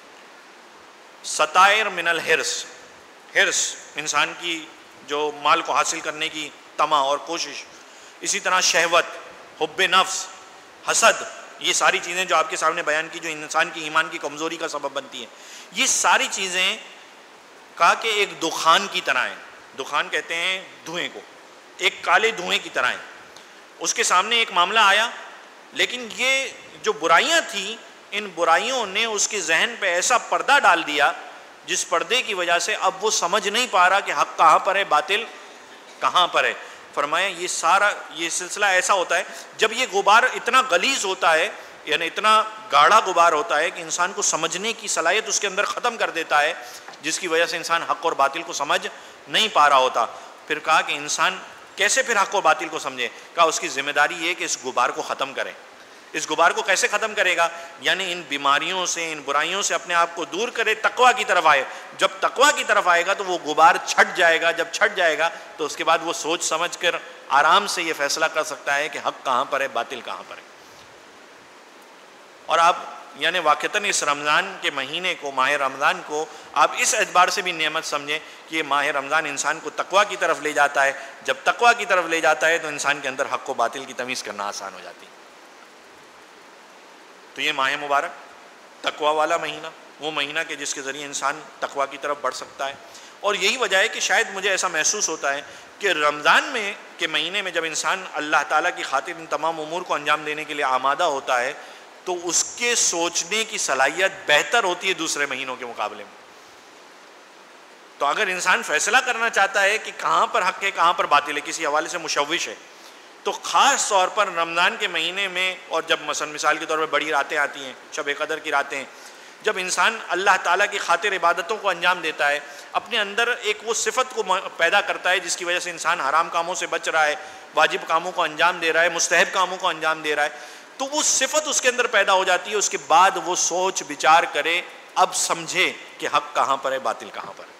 ستائر من الحرص، حرص انسان کی جو مال کو حاصل کرنے کی طمع اور کوشش، اسی طرح شہوت، حب نفس، حسد، یہ ساری چیزیں جو آپ کے سامنے بیان کی، جو انسان کی ایمان کی کمزوری کا سبب بنتی ہیں، یہ ساری چیزیں کہا کہ ایک دخان کی طرح ہیں۔ دخان کہتے ہیں دھوئیں کو، ایک کالے دھوئیں کی طرح ہیں۔ اس کے سامنے ایک معاملہ آیا، لیکن یہ جو برائیاں تھیں، ان برائیوں نے اس کے ذہن پہ ایسا پردہ ڈال دیا جس پردے کی وجہ سے اب وہ سمجھ نہیں پا رہا کہ حق کہاں پر ہے، باطل کہاں پر ہے۔ فرمایا یہ سارا یہ سلسلہ ایسا ہوتا ہے جب یہ غبار اتنا غلیظ ہوتا ہے، یعنی اتنا گاڑھا غبار ہوتا ہے کہ انسان کو سمجھنے کی صلاحیت اس کے اندر ختم کر دیتا ہے، جس کی وجہ سے انسان حق اور باطل کو سمجھ نہیں پا رہا ہوتا۔ پھر کہا کہ انسان کیسے پھر حق اور باطل کو سمجھے؟ کہا اس کی ذمہ داری یہ ہے کہ اس غبار کو ختم کرے۔ اس غبار کو کیسے ختم کرے گا؟ یعنی ان بیماریوں سے، ان برائیوں سے اپنے آپ کو دور کرے، تقویٰ کی طرف آئے۔ جب تقویٰ کی طرف آئے گا تو وہ غبار چھٹ جائے گا، جب چھٹ جائے گا تو اس کے بعد وہ سوچ سمجھ کر آرام سے یہ فیصلہ کر سکتا ہے کہ حق کہاں پر ہے، باطل کہاں پر ہے۔ اور آپ یعنی واقعتاً اس رمضان کے مہینے کو، ماہ رمضان کو آپ اس اعتبار سے بھی نعمت سمجھیں کہ یہ ماہ رمضان انسان کو تقویٰ کی طرف لے جاتا ہے۔ جب تقویٰ کی طرف لے جاتا ہے تو انسان کے اندر حق و باطل کی تمیز کرنا آسان ہو جاتی ہے۔ تو یہ ماہ مبارک تقویٰ والا مہینہ، وہ مہینہ کہ جس کے ذریعے انسان تقویٰ کی طرف بڑھ سکتا ہے۔ اور یہی وجہ ہے کہ شاید مجھے ایسا محسوس ہوتا ہے کہ رمضان میں کے مہینے میں جب انسان اللہ تعالیٰ کی خاطر ان تمام امور کو انجام دینے کے لیے آمادہ ہوتا ہے تو اس کے سوچنے کی صلاحیت بہتر ہوتی ہے دوسرے مہینوں کے مقابلے میں۔ تو اگر انسان فیصلہ کرنا چاہتا ہے کہ کہاں پر حق ہے کہاں پر باطل ہے، کسی حوالے سے مشوش ہے، تو خاص طور پر رمضان کے مہینے میں، اور جب مثال کے طور پر بڑی راتیں آتی ہیں، شب قدر کی راتیں، جب انسان اللہ تعالیٰ کی خاطر عبادتوں کو انجام دیتا ہے، اپنے اندر ایک وہ صفت کو پیدا کرتا ہے جس کی وجہ سے انسان حرام کاموں سے بچ رہا ہے، واجب کاموں کو انجام دے رہا ہے، مستحب کاموں کو انجام دے رہا ہے، تو وہ صفت اس کے اندر پیدا ہو جاتی ہے۔ اس کے بعد وہ سوچ بچار کرے، اب سمجھے کہ حق کہاں پر ہے، باطل کہاں پر ہے۔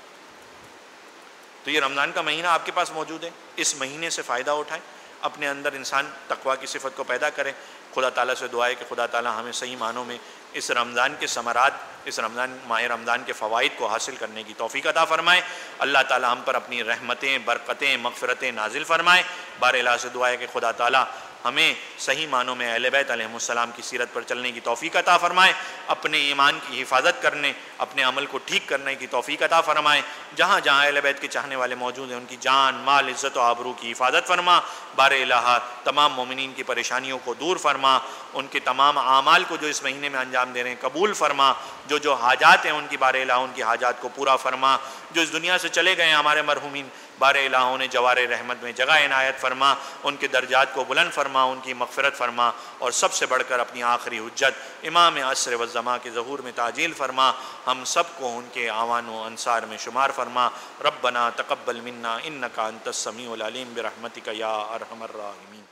تو یہ رمضان کا مہینہ آپ کے پاس موجود ہے، اس مہینے سے فائدہ اٹھائیں، اپنے اندر انسان تقویٰ کی صفت کو پیدا کرے۔ خدا تعالیٰ سے دعا ہے کہ خدا تعالیٰ ہمیں صحیح معنوں میں اس رمضان کے ثمرات، اس ماہ رمضان کے فوائد کو حاصل کرنے کی توفیق عطا فرمائے۔ اللہ تعالیٰ ہم پر اپنی رحمتیں، برکتیں، مغفرتیں نازل فرمائے۔ بار الہ سے دعا ہے کہ خدا تعالیٰ ہمیں صحیح معنوں میں اہل بیت علیہم السلام کی سیرت پر چلنے کی توفیق عطا فرمائے، اپنے ایمان کی حفاظت کرنے، اپنے عمل کو ٹھیک کرنے کی توفیق عطا فرمائے۔ جہاں جہاں اہل بیت کے چاہنے والے موجود ہیں ان کی جان، مال، عزت و آبرو کی حفاظت فرما۔ بار الہ تمام مومنین کی پریشانیوں کو دور فرما، ان کے تمام اعمال کو جو اس مہینے میں انجام دے رہے ہیں قبول فرما، جو حاجات ہیں ان کی بار الہ ان کی حاجات کو پورا فرما، جو اس دنیا سے چلے گئے ہیں ہمارے مرحومین بار الہ انہیں جوار رحمت میں جگہ عنایت فرما، ان کے درجات کو بلند فرما، ان کی مغفرت فرما، اور سب سے بڑھ کر اپنی آخری حجت امام عصر والزمان کے ظہور میں تعجیل فرما، ہم سب کو ان کے اعوان و انصار میں شمار فرما۔ ربنا تقبل منا انک انت السمیع العلیم برحمتک یا ارحم الراحمین۔